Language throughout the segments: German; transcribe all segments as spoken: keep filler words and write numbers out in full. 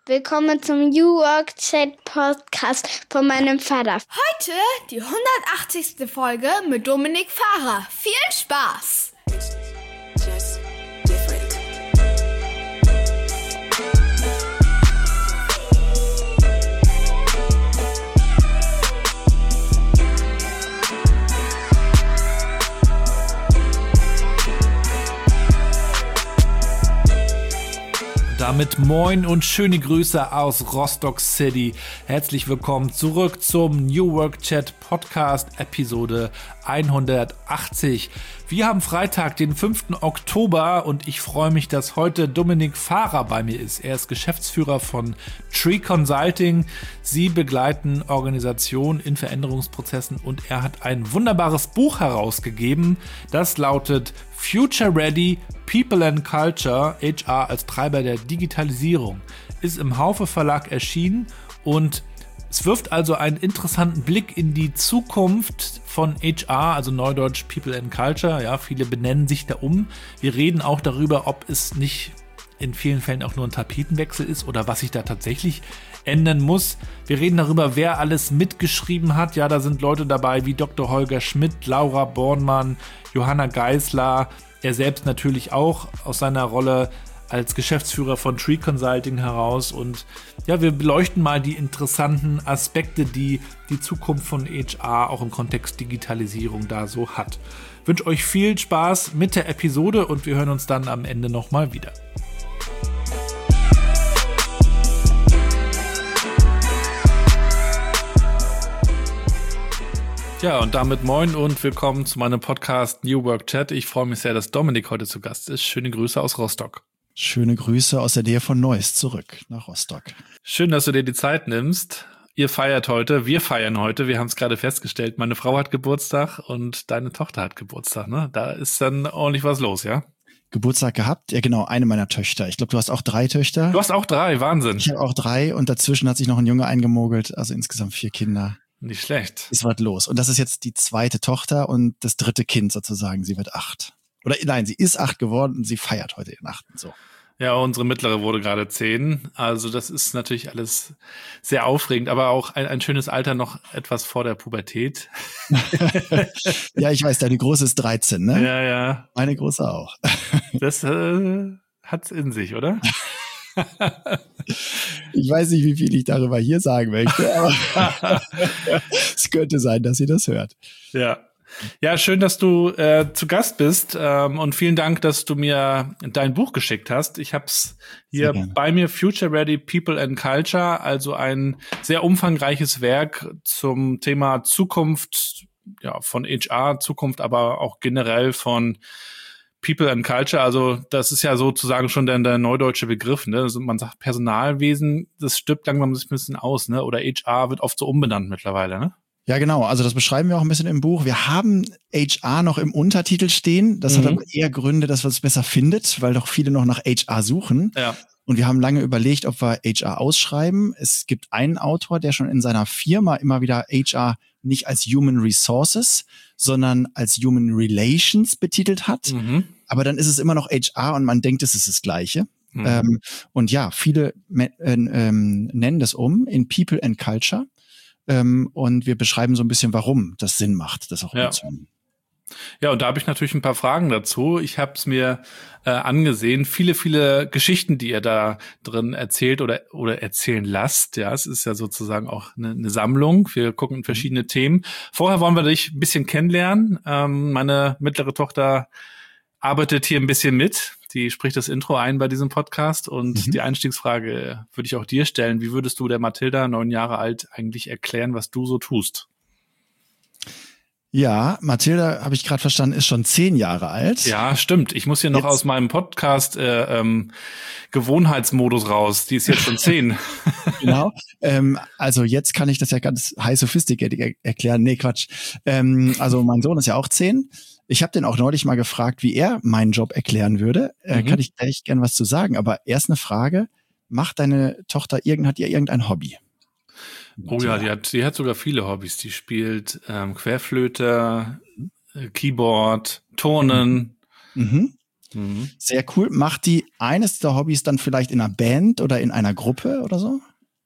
Willkommen zum New Work Chat Podcast von meinem Vater. Heute die hundertachtzigste Folge mit Dominik Fahrer. Viel Spaß! Just different. Damit moin und schöne Grüße aus Rostock City. Herzlich willkommen zurück zum New Work Chat Podcast Episode hundertachtzig. Wir haben Freitag, den fünften Oktober und ich freue mich, dass heute Dominik Fahrer bei mir ist. Er ist Geschäftsführer von Tree Consulting. Sie begleiten Organisationen in Veränderungsprozessen und er hat ein wunderbares Buch herausgegeben. Das lautet Future Ready, People and Culture, H R als Treiber der Digitalisierung, ist im Haufe Verlag erschienen und es wirft also einen interessanten Blick in die Zukunft von H R, also Neudeutsch People and Culture. Ja, viele benennen sich da um. Wir reden auch darüber, ob es nicht in vielen Fällen auch nur ein Tapetenwechsel ist oder was sich da tatsächlich ändern muss. Wir reden darüber, wer alles mitgeschrieben hat. Ja, da sind Leute dabei wie Doktor Holger Schmidt, Laura Bornmann, Johanna Geisler, er selbst natürlich auch aus seiner Rolle als Geschäftsführer von Tree Consulting heraus. Und ja, wir beleuchten mal die interessanten Aspekte, die die Zukunft von H R auch im Kontext Digitalisierung da so hat. Ich wünsche euch viel Spaß mit der Episode und wir hören uns dann am Ende nochmal wieder. Ja, und damit moin und willkommen zu meinem Podcast New Work Chat. Ich freue mich sehr, dass Dominik heute zu Gast ist. Schöne Grüße aus Rostock. Schöne Grüße aus der Nähe von Neuss zurück nach Rostock. Schön, dass du dir die Zeit nimmst. Ihr feiert heute, wir feiern heute. Wir haben es gerade festgestellt. Meine Frau hat Geburtstag und deine Tochter hat Geburtstag, ne? Da ist dann ordentlich was los, ja? Geburtstag gehabt? Ja, genau, eine meiner Töchter. Ich glaube, du hast auch drei Töchter. Du hast auch drei, Wahnsinn. Ich habe auch drei und dazwischen hat sich noch ein Junge eingemogelt. Also insgesamt vier Kinder. Nicht schlecht. Ist was los. Und das ist jetzt die zweite Tochter und das dritte Kind sozusagen. Sie wird acht. Oder nein, sie ist acht geworden und sie feiert heute ihren achten. So. Ja, unsere mittlere wurde gerade zehn. Also das ist natürlich alles sehr aufregend, aber auch ein, ein schönes Alter noch etwas vor der Pubertät. Ja, ich weiß, deine Große ist dreizehn, ne? Ja, ja. Meine Große auch. Das äh, hat's in sich, oder? Ich weiß nicht, wie viel ich darüber hier sagen möchte, aber es könnte sein, dass sie das hört. Ja. Ja, schön, dass du äh, zu Gast bist ähm, und vielen Dank, dass du mir dein Buch geschickt hast. Ich habe es hier bei mir, Future Ready, People and Culture, also ein sehr umfangreiches Werk zum Thema Zukunft, ja, von H R, Zukunft, aber auch generell von People and Culture. Also das ist ja sozusagen schon der, der neudeutsche Begriff, ne? Also man sagt Personalwesen, das stirbt langsam ein bisschen aus, ne? Oder H R wird oft so umbenannt mittlerweile, ne? Ja, genau. Also das beschreiben wir auch ein bisschen im Buch. Wir haben H R noch im Untertitel stehen. Das mhm. hat aber eher Gründe, dass man es besser findet, weil doch viele noch nach H R suchen. Ja. Und wir haben lange überlegt, ob wir H R ausschreiben. Es gibt einen Autor, der schon in seiner Firma immer wieder H R nicht als Human Resources, sondern als Human Relations betitelt hat. Mhm. Aber dann ist es immer noch H R und man denkt, es ist das Gleiche. Mhm. Ähm, und ja, viele äh, ähm, nennen das um in People and Culture. Ähm, und wir beschreiben so ein bisschen, warum das Sinn macht, das auch ja. umzunehmen. Ja, und da habe ich natürlich ein paar Fragen dazu. Ich habe es mir äh, angesehen. Viele, viele Geschichten, die ihr da drin erzählt oder oder erzählen lasst. Ja, es ist ja sozusagen auch eine, eine Sammlung. Wir gucken in verschiedene mhm. Themen. Vorher wollen wir dich ein bisschen kennenlernen. Ähm, meine mittlere Tochter arbeitet hier ein bisschen mit. Die spricht das Intro ein bei diesem Podcast und mhm. die Einstiegsfrage würde ich auch dir stellen. Wie würdest du der Mathilda, neun Jahre alt, eigentlich erklären, was du so tust? Ja, Mathilda, habe ich gerade verstanden, ist schon zehn Jahre alt. Ja, stimmt. Ich muss hier noch jetzt aus meinem Podcast äh, ähm, Gewohnheitsmodus raus. Die ist jetzt schon zehn. Genau. Ähm, also jetzt kann ich das ja ganz high sophisticated er- erklären. Nee, Quatsch. Ähm, also mein Sohn ist ja auch zehn. Ich habe den auch neulich mal gefragt, wie er meinen Job erklären würde. Äh, mhm. Kann ich echt gern was zu sagen. Aber erst eine Frage. Macht deine Tochter irgend, hat ihr irgendein Hobby? Oh ja, die hat, die hat sogar viele Hobbys. Die spielt ähm, Querflöte, äh, Keyboard, Turnen. Mhm. Mhm. Sehr cool. Macht die eines der Hobbys dann vielleicht in einer Band oder in einer Gruppe oder so?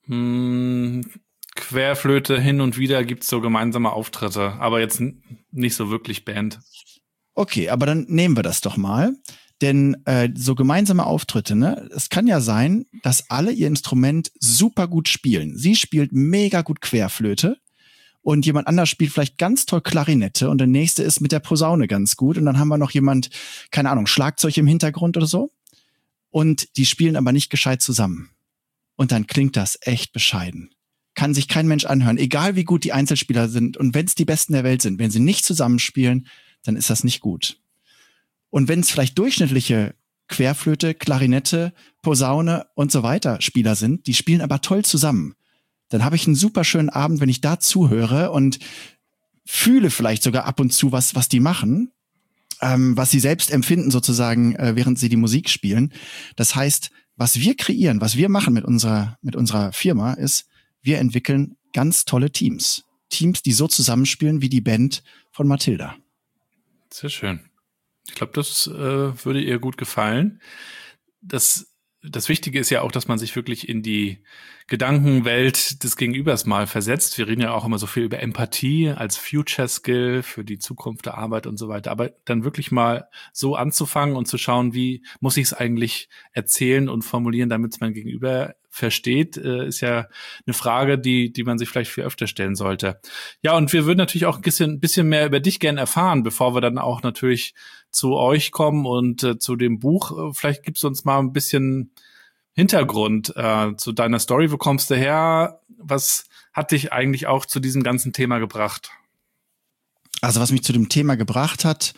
Hm, Querflöte, hin und wieder gibt's so gemeinsame Auftritte, aber jetzt n- nicht so wirklich Band. Okay, aber dann nehmen wir das doch mal. Denn äh, so gemeinsame Auftritte, ne, es kann ja sein, dass alle ihr Instrument super gut spielen. Sie spielt mega gut Querflöte und jemand anders spielt vielleicht ganz toll Klarinette und der nächste ist mit der Posaune ganz gut und dann haben wir noch jemand, keine Ahnung, Schlagzeug im Hintergrund oder so und die spielen aber nicht gescheit zusammen. Und dann klingt das echt bescheiden. Kann sich kein Mensch anhören, egal wie gut die Einzelspieler sind und wenn es die Besten der Welt sind, wenn sie nicht zusammenspielen, dann ist das nicht gut. Und wenn es vielleicht durchschnittliche Querflöte, Klarinette, Posaune und so weiter Spieler sind, die spielen aber toll zusammen, dann habe ich einen super schönen Abend, wenn ich da zuhöre und fühle vielleicht sogar ab und zu was, was die machen, ähm, was sie selbst empfinden sozusagen, äh, während sie die Musik spielen. Das heißt, was wir kreieren, was wir machen mit unserer, mit unserer Firma ist, wir entwickeln ganz tolle Teams. Teams, die so zusammenspielen wie die Band von Mathilda. Sehr schön. Ich glaube, das äh, würde ihr gut gefallen. Das, das Wichtige ist ja auch, dass man sich wirklich in die Gedankenwelt des Gegenübers mal versetzt. Wir reden ja auch immer so viel über Empathie als Future Skill für die Zukunft der Arbeit und so weiter. Aber dann wirklich mal so anzufangen und zu schauen, wie muss ich es eigentlich erzählen und formulieren, damit es mein Gegenüber versteht, äh, ist ja eine Frage, die die man sich vielleicht viel öfter stellen sollte. Ja, und wir würden natürlich auch ein bisschen, bisschen mehr über dich gerne erfahren, bevor wir dann auch natürlich zu euch kommen und äh, zu dem Buch. Vielleicht gibst du uns mal ein bisschen Hintergrund äh, zu deiner Story. Wo kommst du her? Was hat dich eigentlich auch zu diesem ganzen Thema gebracht? Also was mich zu dem Thema gebracht hat,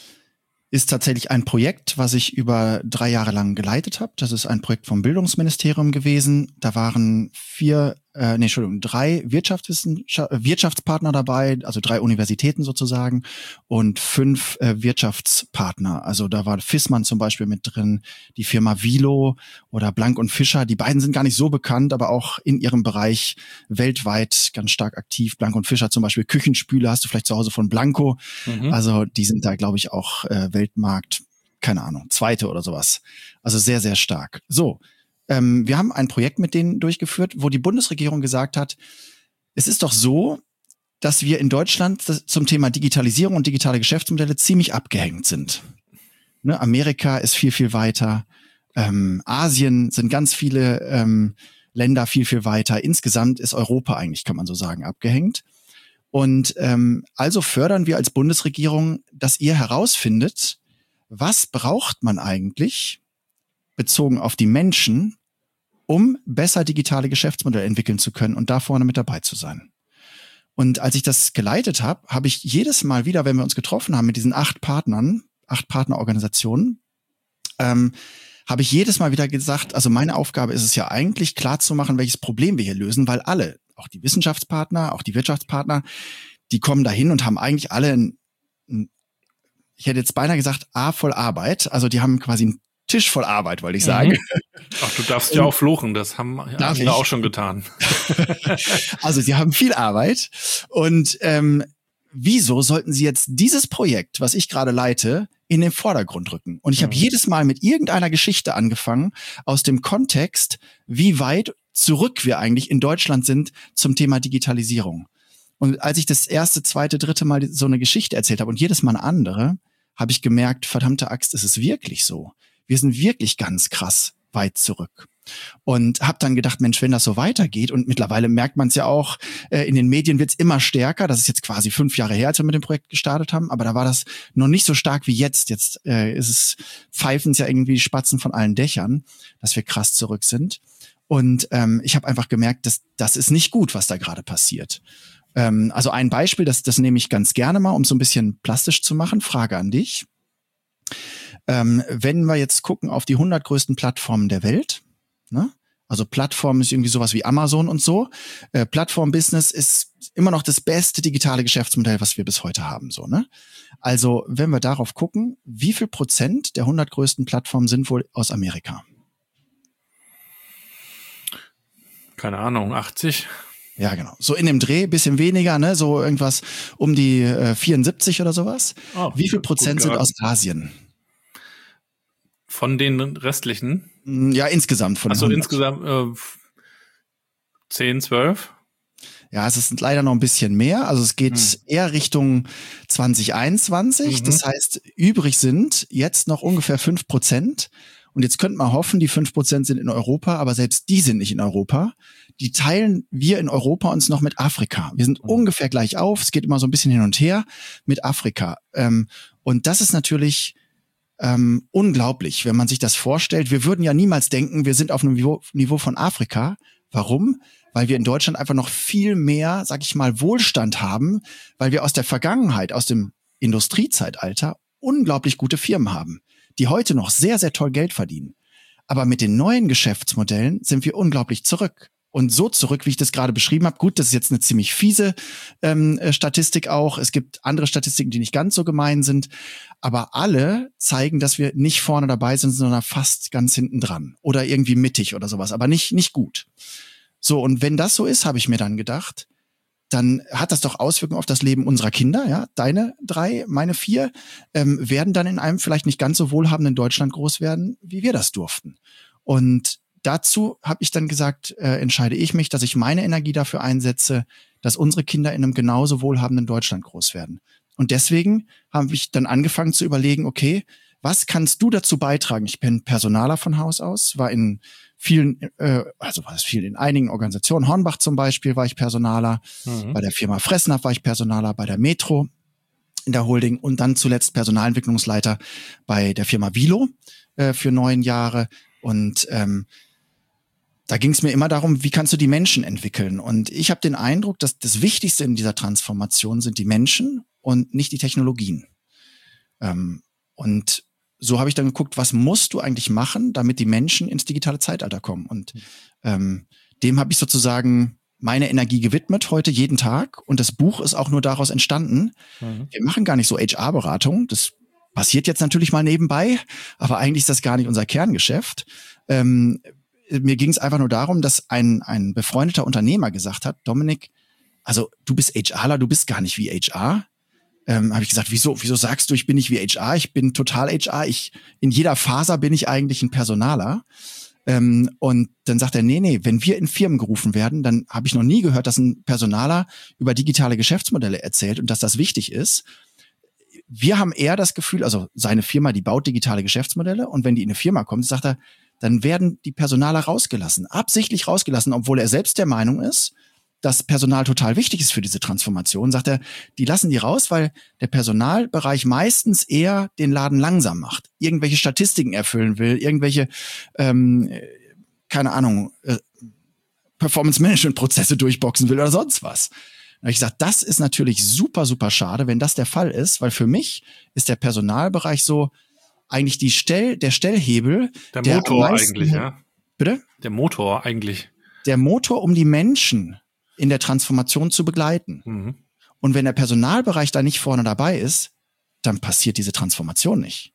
ist tatsächlich ein Projekt, was ich über drei Jahre lang geleitet habe. Das ist ein Projekt vom Bildungsministerium gewesen. Da waren vier, äh, nee, Entschuldigung, drei Wirtschaftswissenschaft- Wirtschaftspartner dabei, also drei Universitäten sozusagen und fünf äh, Wirtschaftspartner. Also da war Fissmann zum Beispiel mit drin, die Firma Vilo oder Blank und Fischer. Die beiden sind gar nicht so bekannt, aber auch in ihrem Bereich weltweit ganz stark aktiv. Blank und Fischer zum Beispiel Küchenspüle hast du vielleicht zu Hause von Blanco. Mhm. Also die sind da, glaube ich, auch äh, Weltmarkt, keine Ahnung, zweite oder sowas. Also sehr, sehr stark. So, ähm, wir haben ein Projekt mit denen durchgeführt, wo die Bundesregierung gesagt hat, es ist doch so, dass wir in Deutschland zum Thema Digitalisierung und digitale Geschäftsmodelle ziemlich abgehängt sind. Ne, Amerika ist viel, viel weiter. Ähm, Asien sind ganz viele ähm, Länder viel, viel weiter. Insgesamt ist Europa eigentlich, kann man so sagen, abgehängt. Und ähm, also fördern wir als Bundesregierung, dass ihr herausfindet, was braucht man eigentlich, bezogen auf die Menschen, um besser digitale Geschäftsmodelle entwickeln zu können und da vorne mit dabei zu sein. Und als ich das geleitet habe, habe ich jedes Mal wieder, wenn wir uns getroffen haben mit diesen acht Partnern, acht Partnerorganisationen, ähm, habe ich jedes Mal wieder gesagt, also meine Aufgabe ist es ja eigentlich klar zu machen, welches Problem wir hier lösen, weil alle, auch die Wissenschaftspartner, auch die Wirtschaftspartner, die kommen dahin und haben eigentlich alle, ein, ein, ich hätte jetzt beinahe gesagt, A voll Arbeit, also die haben quasi einen Tisch voll Arbeit, wollte ich sagen. Mhm. Ach, du darfst ja auch fluchen, das haben wir auch schon getan. Also sie haben viel Arbeit und ähm, wieso sollten sie jetzt dieses Projekt, was ich gerade leite, in den Vordergrund rücken? Und ich habe mhm. jedes Mal mit irgendeiner Geschichte angefangen, aus dem Kontext, wie weit zurück wir eigentlich in Deutschland sind zum Thema Digitalisierung. Und als ich das erste, zweite, dritte Mal so eine Geschichte erzählt habe und jedes Mal eine andere, habe ich gemerkt, verdammte Axt, ist es wirklich so. Wir sind wirklich ganz krass weit zurück. Und habe dann gedacht, Mensch, wenn das so weitergeht, und mittlerweile merkt man es ja auch, äh, in den Medien wird es immer stärker. Das ist jetzt quasi fünf Jahre her, als wir mit dem Projekt gestartet haben, aber da war das noch nicht so stark wie jetzt. Jetzt äh, ist es, pfeifen es ja irgendwie Spatzen von allen Dächern, dass wir krass zurück sind. Und ähm, ich habe einfach gemerkt, dass das ist nicht gut, was da gerade passiert. Ähm, also ein Beispiel, das, das nehme ich ganz gerne mal, um so ein bisschen plastisch zu machen. Frage an dich. Ähm, wenn wir jetzt gucken auf die hundert größten Plattformen der Welt, ne? Also Plattform ist irgendwie sowas wie Amazon und so. Äh, Plattform-Business ist immer noch das beste digitale Geschäftsmodell, was wir bis heute haben. So, ne? Also wenn wir darauf gucken, wie viel Prozent der hundert größten Plattformen sind wohl aus Amerika? Keine Ahnung, achtzig? Ja, genau. So in dem Dreh, bisschen weniger, ne? So irgendwas um die äh, vierundsiebzig oder sowas. Oh, wie viel Prozent sind aus Asien? Von den restlichen? Ja, insgesamt von den Achso, hundert. insgesamt äh, zehn, zwölf? Ja, es ist leider noch ein bisschen mehr. Also es geht hm. eher Richtung zwanzig einundzwanzig. Mhm. Das heißt, übrig sind jetzt noch ungefähr fünf Prozent. Und jetzt könnte man hoffen, die fünf Prozent sind in Europa, aber selbst die sind nicht in Europa. Die teilen wir in Europa uns noch mit Afrika. Wir sind mhm. ungefähr gleich auf. Es geht immer so ein bisschen hin und her mit Afrika. Ähm, und das ist natürlich ähm, unglaublich, wenn man sich das vorstellt. Wir würden ja niemals denken, wir sind auf einem Niveau, Niveau von Afrika. Warum? Weil wir in Deutschland einfach noch viel mehr, sag ich mal, Wohlstand haben, weil wir aus der Vergangenheit, aus dem Industriezeitalter unglaublich gute Firmen haben, die heute noch sehr, sehr toll Geld verdienen. Aber mit den neuen Geschäftsmodellen sind wir unglaublich zurück. Und so zurück, wie ich das gerade beschrieben habe. Gut, das ist jetzt eine ziemlich fiese ähm, Statistik auch. Es gibt andere Statistiken, die nicht ganz so gemein sind. Aber alle zeigen, dass wir nicht vorne dabei sind, sondern fast ganz hinten dran. Oder irgendwie mittig oder sowas. Aber nicht, nicht gut. So, und wenn das so ist, habe ich mir dann gedacht, dann hat das doch Auswirkungen auf das Leben unserer Kinder, ja, deine drei, meine vier, ähm, werden dann in einem vielleicht nicht ganz so wohlhabenden Deutschland groß werden, wie wir das durften. Und dazu habe ich dann gesagt, äh, entscheide ich mich, dass ich meine Energie dafür einsetze, dass unsere Kinder in einem genauso wohlhabenden Deutschland groß werden. Und deswegen habe ich dann angefangen zu überlegen, okay, was kannst du dazu beitragen? Ich bin Personaler von Haus aus, war in vielen, äh, also war es viel in einigen Organisationen. Hornbach zum Beispiel war ich Personaler, mhm. bei der Firma Fressnapf war ich Personaler, bei der Metro in der Holding und dann zuletzt Personalentwicklungsleiter bei der Firma Vilo äh, für neun Jahre. Und ähm, da ging es mir immer darum, wie kannst du die Menschen entwickeln? Und ich habe den Eindruck, dass das Wichtigste in dieser Transformation sind die Menschen und nicht die Technologien. Ähm, und so habe ich dann geguckt, was musst du eigentlich machen, damit die Menschen ins digitale Zeitalter kommen. Und ähm, dem habe ich sozusagen meine Energie gewidmet, heute jeden Tag. Und das Buch ist auch nur daraus entstanden. Mhm. Wir machen gar nicht so H R-Beratung. Das passiert jetzt natürlich mal nebenbei, aber eigentlich ist das gar nicht unser Kerngeschäft. Ähm, mir ging es einfach nur darum, dass ein, ein befreundeter Unternehmer gesagt hat, Dominik, also du bist HRler, du bist gar nicht wie H R. Ähm, habe ich gesagt, wieso, wieso sagst du, ich bin nicht wie H R? Ich bin total H R. Ich, in jeder Faser bin ich eigentlich ein Personaler. Ähm, und dann sagt er, nee, nee, wenn wir in Firmen gerufen werden, dann habe ich noch nie gehört, dass ein Personaler über digitale Geschäftsmodelle erzählt und dass das wichtig ist. Wir haben eher das Gefühl, also seine Firma, die baut digitale Geschäftsmodelle und wenn die in eine Firma kommt, sagt er, dann werden die Personaler rausgelassen, absichtlich rausgelassen, obwohl er selbst der Meinung ist, dass Personal total wichtig ist für diese Transformation, sagt er, die lassen die raus, weil der Personalbereich meistens eher den Laden langsam macht, irgendwelche Statistiken erfüllen will, irgendwelche, ähm, keine Ahnung, äh, Performance-Management-Prozesse durchboxen will oder sonst was. Da habe ich gesagt, das ist natürlich super, super schade, wenn das der Fall ist, weil für mich ist der Personalbereich so eigentlich die Stell, der Stellhebel. Der, der Motor meisten, eigentlich, ja. Bitte? Der Motor eigentlich. Der Motor, um die Menschen in der Transformation zu begleiten. Mhm. Und wenn der Personalbereich da nicht vorne dabei ist, dann passiert diese Transformation nicht.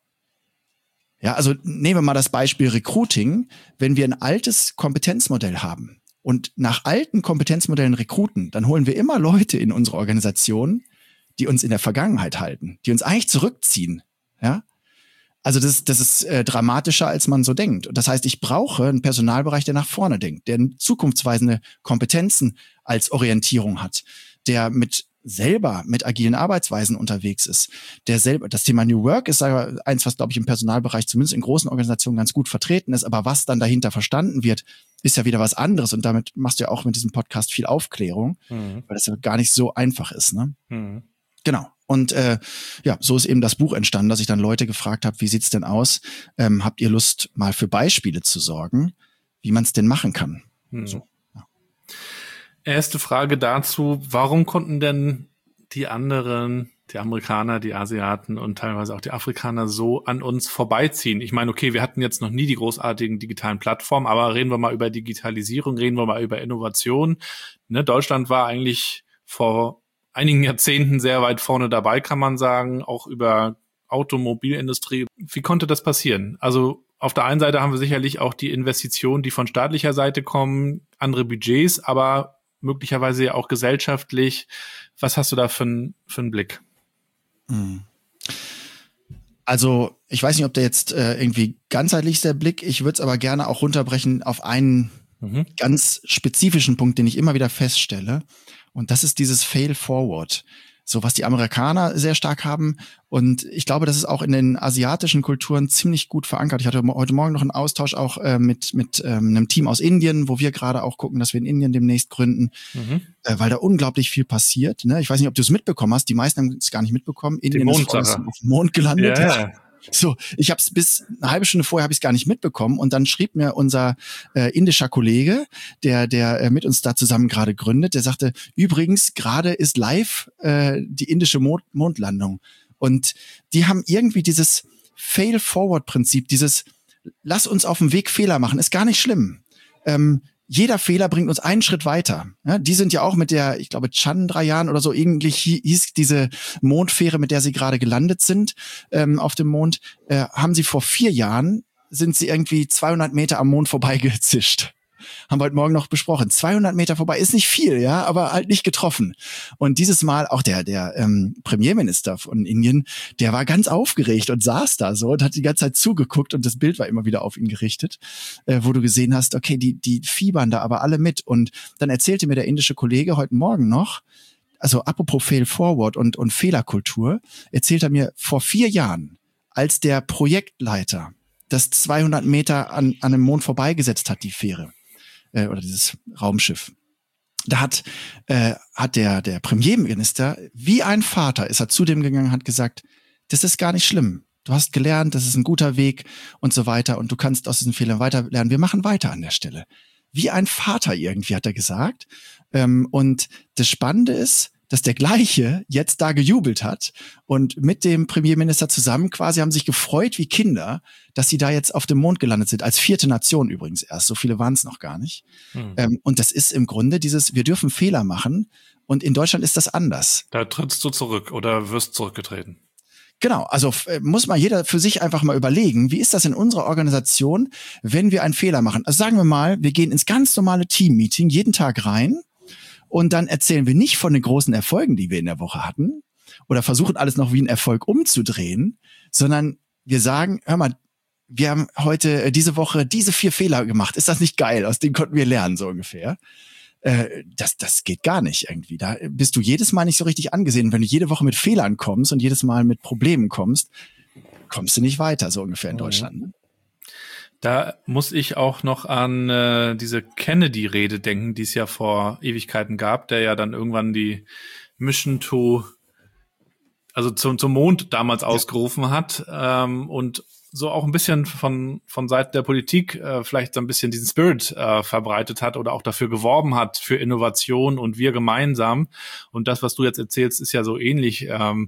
Ja, also nehmen wir mal das Beispiel Recruiting. Wenn wir ein altes Kompetenzmodell haben und nach alten Kompetenzmodellen rekruten, dann holen wir immer Leute in unsere Organisation, die uns in der Vergangenheit halten, die uns eigentlich zurückziehen. Ja, also das, das ist äh, dramatischer, als man so denkt. Das heißt, ich brauche einen Personalbereich, der nach vorne denkt, der zukunftsweisende Kompetenzen als Orientierung hat, der mit selber mit agilen Arbeitsweisen unterwegs ist, der selber, das Thema New Work ist eins, was, glaube ich, im Personalbereich zumindest in großen Organisationen ganz gut vertreten ist, aber was dann dahinter verstanden wird, ist ja wieder was anderes und damit machst du ja auch mit diesem Podcast viel Aufklärung, mhm. weil das ja gar nicht so einfach ist, ne? Mhm. Genau. Und äh, ja, so ist eben das Buch entstanden, dass ich dann Leute gefragt habe, wie sieht's denn aus? Ähm, habt ihr Lust, mal für Beispiele zu sorgen, wie man es denn machen kann? Mhm. So, ja. Erste Frage dazu, warum konnten denn die anderen, die Amerikaner, die Asiaten und teilweise auch die Afrikaner so an uns vorbeiziehen? Ich meine, okay, wir hatten jetzt noch nie die großartigen digitalen Plattformen, aber reden wir mal über Digitalisierung, reden wir mal über Innovation. Ne, Deutschland war eigentlich vor einigen Jahrzehnten sehr weit vorne dabei, kann man sagen, auch über Automobilindustrie. Wie konnte das passieren? Also auf der einen Seite haben wir sicherlich auch die Investitionen, die von staatlicher Seite kommen, andere Budgets, aber möglicherweise ja auch gesellschaftlich. Was hast du da für, für einen Blick? Also ich weiß nicht, ob der jetzt äh, irgendwie ganzheitlich ist, der Blick. Ich würde es aber gerne auch runterbrechen auf einen mhm. ganz spezifischen Punkt, den ich immer wieder feststelle. Und das ist dieses Fail Forward. So was die Amerikaner sehr stark haben. Und ich glaube, das ist auch in den asiatischen Kulturen ziemlich gut verankert. Ich hatte heute Morgen noch einen Austausch auch äh, mit mit ähm, einem Team aus Indien, wo wir gerade auch gucken, dass wir in Indien demnächst gründen, mhm. äh, weil da unglaublich viel passiert. Ne? Ich weiß nicht, ob du es mitbekommen hast. Die meisten haben es gar nicht mitbekommen. Indien ist auf dem Mond gelandet. Ja. Ja. So, ich habe es bis eine halbe Stunde vorher habe ich es gar nicht mitbekommen und dann schrieb mir unser äh, indischer Kollege, der der äh, mit uns da zusammen gerade gründet, der sagte: Übrigens, gerade ist live äh, die indische Mond- Mondlandung und die haben irgendwie dieses Fail-Forward-Prinzip, dieses Lass uns auf dem Weg Fehler machen, ist gar nicht schlimm. Ähm, Jeder Fehler bringt uns einen Schritt weiter. Ja, die sind ja auch mit der, ich glaube, Chandrayaan oder so, irgendwie hieß diese Mondfähre, mit der sie gerade gelandet sind ähm, auf dem Mond, äh, haben sie vor vier Jahren, sind sie irgendwie zweihundert Meter am Mond vorbeigezischt. Haben wir heute Morgen noch besprochen. zweihundert Meter vorbei ist nicht viel, ja, aber halt nicht getroffen. Und dieses Mal auch der der ähm, Premierminister von Indien, der war ganz aufgeregt und saß da so und hat die ganze Zeit zugeguckt und das Bild war immer wieder auf ihn gerichtet, äh, wo du gesehen hast, okay, die die fiebern da aber alle mit. Und dann erzählte mir der indische Kollege heute Morgen noch, also apropos Fail Forward und und Fehlerkultur, erzählt er mir, vor vier Jahren, als der Projektleiter das zweihundert Meter an an dem Mond vorbeigesetzt hat, die Fähre, oder dieses Raumschiff. Da hat äh, hat der der Premierminister, wie ein Vater, ist er zu dem gegangen, hat gesagt, das ist gar nicht schlimm. Du hast gelernt, das ist ein guter Weg und so weiter und du kannst aus diesen Fehlern weiter lernen. Wir machen weiter an der Stelle. Wie ein Vater irgendwie, hat er gesagt. Ähm, und das Spannende ist, dass der Gleiche jetzt da gejubelt hat und mit dem Premierminister zusammen quasi haben sich gefreut wie Kinder, dass sie da jetzt auf dem Mond gelandet sind, als vierte Nation übrigens erst, so viele waren es noch gar nicht. Hm. Ähm, und das ist im Grunde dieses, wir dürfen Fehler machen und in Deutschland ist das anders. Da trittst du zurück oder wirst zurückgetreten. Genau, also äh, muss mal jeder für sich einfach mal überlegen, wie ist das in unserer Organisation, wenn wir einen Fehler machen? Also sagen wir mal, wir gehen ins ganz normale Team-Meeting jeden Tag rein, und dann erzählen wir nicht von den großen Erfolgen, die wir in der Woche hatten, oder versuchen alles noch wie ein Erfolg umzudrehen, sondern wir sagen, hör mal, wir haben heute, diese Woche, diese vier Fehler gemacht. Ist das nicht geil? Aus denen konnten wir lernen, so ungefähr. Äh, das, das geht gar nicht irgendwie. Da bist du jedes Mal nicht so richtig angesehen. Wenn du jede Woche mit Fehlern kommst und jedes Mal mit Problemen kommst, kommst du nicht weiter, so ungefähr in Deutschland. Ne? Da muss ich auch noch an äh, diese Kennedy-Rede denken, die es ja vor Ewigkeiten gab, der ja dann irgendwann die Mission to, also zum, zum Mond damals ja. ausgerufen hat ähm, und so auch ein bisschen von von Seiten der Politik äh, vielleicht so ein bisschen diesen Spirit äh, verbreitet hat oder auch dafür geworben hat für Innovation und wir gemeinsam. Und das, was du jetzt erzählst, ist ja so ähnlich. Ähm,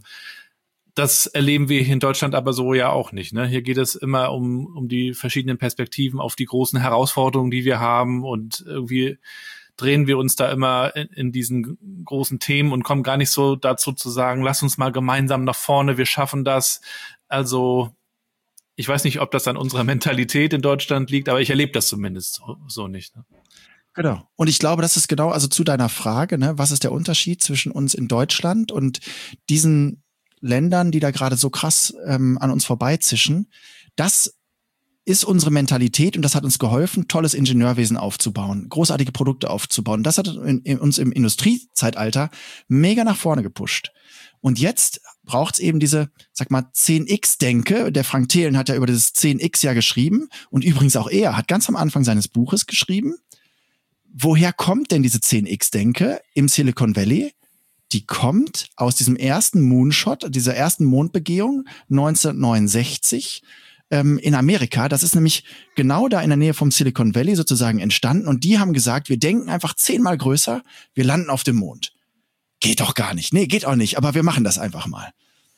Das erleben wir hier in Deutschland aber so ja auch nicht. Ne? Hier geht es immer um um die verschiedenen Perspektiven auf die großen Herausforderungen, die wir haben. Und irgendwie drehen wir uns da immer in, in diesen großen Themen und kommen gar nicht so dazu zu sagen, lass uns mal gemeinsam nach vorne, wir schaffen das. Also ich weiß nicht, ob das an unserer Mentalität in Deutschland liegt, aber ich erlebe das zumindest so, so nicht. Ne? Genau. Und ich glaube, das ist genau, also zu deiner Frage, ne, was ist der Unterschied zwischen uns in Deutschland und diesen Ländern, die da gerade so krass ähm, an uns vorbeizischen, das ist unsere Mentalität und das hat uns geholfen, tolles Ingenieurwesen aufzubauen, großartige Produkte aufzubauen. Das hat in, in uns im Industriezeitalter mega nach vorne gepusht. Und jetzt braucht's eben diese, sag mal, zehn X-Denke. Der Frank Thelen hat ja über dieses zehn X ja geschrieben und übrigens auch er hat ganz am Anfang seines Buches geschrieben, woher kommt denn diese zehn X-Denke im Silicon Valley? Die kommt aus diesem ersten Moonshot, dieser ersten Mondbegehung neunzehnhundertneunundsechzig ähm, in Amerika. Das ist nämlich genau da in der Nähe vom Silicon Valley sozusagen entstanden. Und die haben gesagt, wir denken einfach zehnmal größer, wir landen auf dem Mond. Geht doch gar nicht. Nee, geht auch nicht, aber wir machen das einfach mal.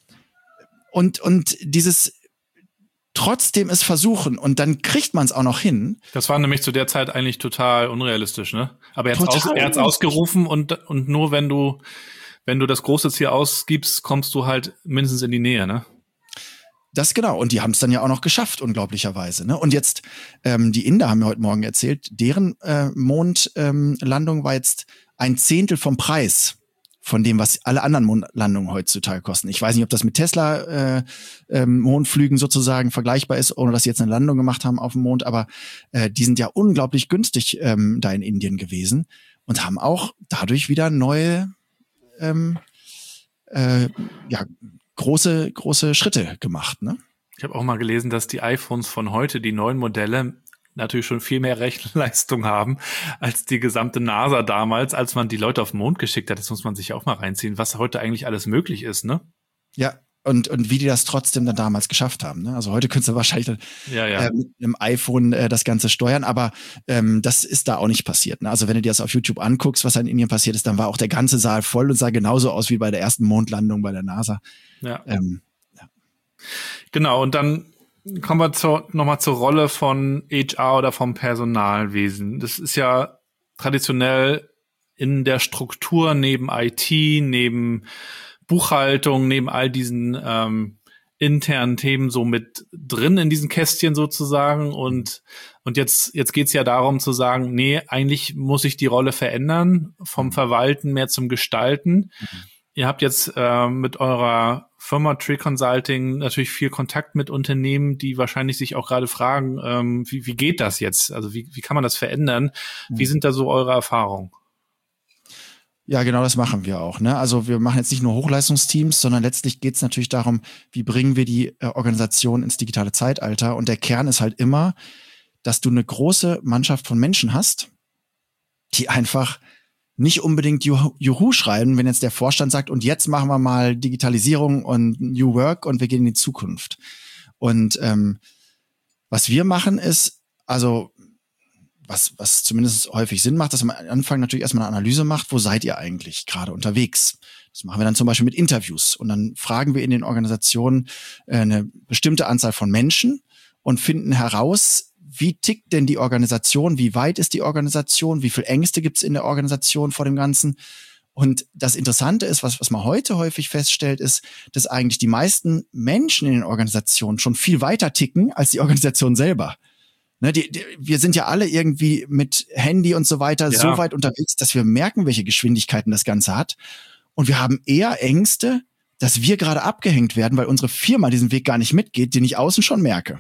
Und, und dieses trotzdem es versuchen und dann kriegt man es auch noch hin. Das war nämlich zu der Zeit eigentlich total unrealistisch, ne? Aber er hat es ausgerufen und, und nur wenn du wenn du das große Ziel ausgibst, kommst du halt mindestens in die Nähe, ne? Das genau. Und die haben es dann ja auch noch geschafft, unglaublicherweise. Ne? Und jetzt, ähm, die Inder haben mir heute Morgen erzählt, deren äh, Mondlandung ähm, war jetzt ein Zehntel vom Preis von dem, was alle anderen Mondlandungen heutzutage kosten. Ich weiß nicht, ob das mit Tesla äh, ähm, Mondflügen sozusagen vergleichbar ist, ohne dass sie jetzt eine Landung gemacht haben auf dem Mond, aber äh, die sind ja unglaublich günstig ähm, da in Indien gewesen und haben auch dadurch wieder neue ähm, äh, ja, große, große Schritte gemacht, ne? Ich habe auch mal gelesen, dass die iPhones von heute, die neuen Modelle, natürlich schon viel mehr Rechenleistung haben als die gesamte NASA damals, als man die Leute auf den Mond geschickt hat. Das muss man sich auch mal reinziehen, was heute eigentlich alles möglich ist, ne? Ja, und und wie die das trotzdem dann damals geschafft haben, ne? Also heute könntest du wahrscheinlich ja, ja. Äh, mit einem iPhone äh, das Ganze steuern, aber ähm, das ist da auch nicht passiert, ne? Also wenn du dir das auf YouTube anguckst, was da in Indien passiert ist, dann war auch der ganze Saal voll und sah genauso aus wie bei der ersten Mondlandung bei der NASA. Ja. Ähm, Genau, und dann kommen wir zur, nochmal zur Rolle von H R oder vom Personalwesen. Das ist ja traditionell in der Struktur neben I T, neben Buchhaltung, neben all diesen ähm, internen Themen so mit drin in diesen Kästchen sozusagen. Und und jetzt jetzt geht's ja darum zu sagen, nee, eigentlich muss ich die Rolle verändern, vom Verwalten mehr zum Gestalten. Mhm. Ihr habt jetzt äh, mit eurer Firma Tree Consulting natürlich viel Kontakt mit Unternehmen, die wahrscheinlich sich auch gerade fragen, ähm, wie, wie geht das jetzt? Also wie, wie kann man das verändern? Wie sind da so eure Erfahrungen? Ja, genau, das machen wir auch, ne? Also wir machen jetzt nicht nur Hochleistungsteams, sondern letztlich geht es natürlich darum, wie bringen wir die äh, Organisation ins digitale Zeitalter. Und der Kern ist halt immer, dass du eine große Mannschaft von Menschen hast, die einfach nicht unbedingt Juhu, Juhu schreiben, wenn jetzt der Vorstand sagt, und jetzt machen wir mal Digitalisierung und New Work und wir gehen in die Zukunft. Und ähm, was wir machen ist, also was was zumindest häufig Sinn macht, dass man am Anfang natürlich erstmal eine Analyse macht, wo seid ihr eigentlich gerade unterwegs? Das machen wir dann zum Beispiel mit Interviews. Und dann fragen wir in den Organisationen äh, eine bestimmte Anzahl von Menschen und finden heraus, wie tickt denn die Organisation? Wie weit ist die Organisation? Wie viel Ängste gibt es in der Organisation vor dem Ganzen? Und das Interessante ist, was, was man heute häufig feststellt, ist, dass eigentlich die meisten Menschen in den Organisationen schon viel weiter ticken als die Organisation selber. Ne, die, die, wir sind ja alle irgendwie mit Handy und so weiter ja. so weit unterwegs, dass wir merken, welche Geschwindigkeiten das Ganze hat. Und wir haben eher Ängste, dass wir gerade abgehängt werden, weil unsere Firma diesen Weg gar nicht mitgeht, den ich außen schon merke.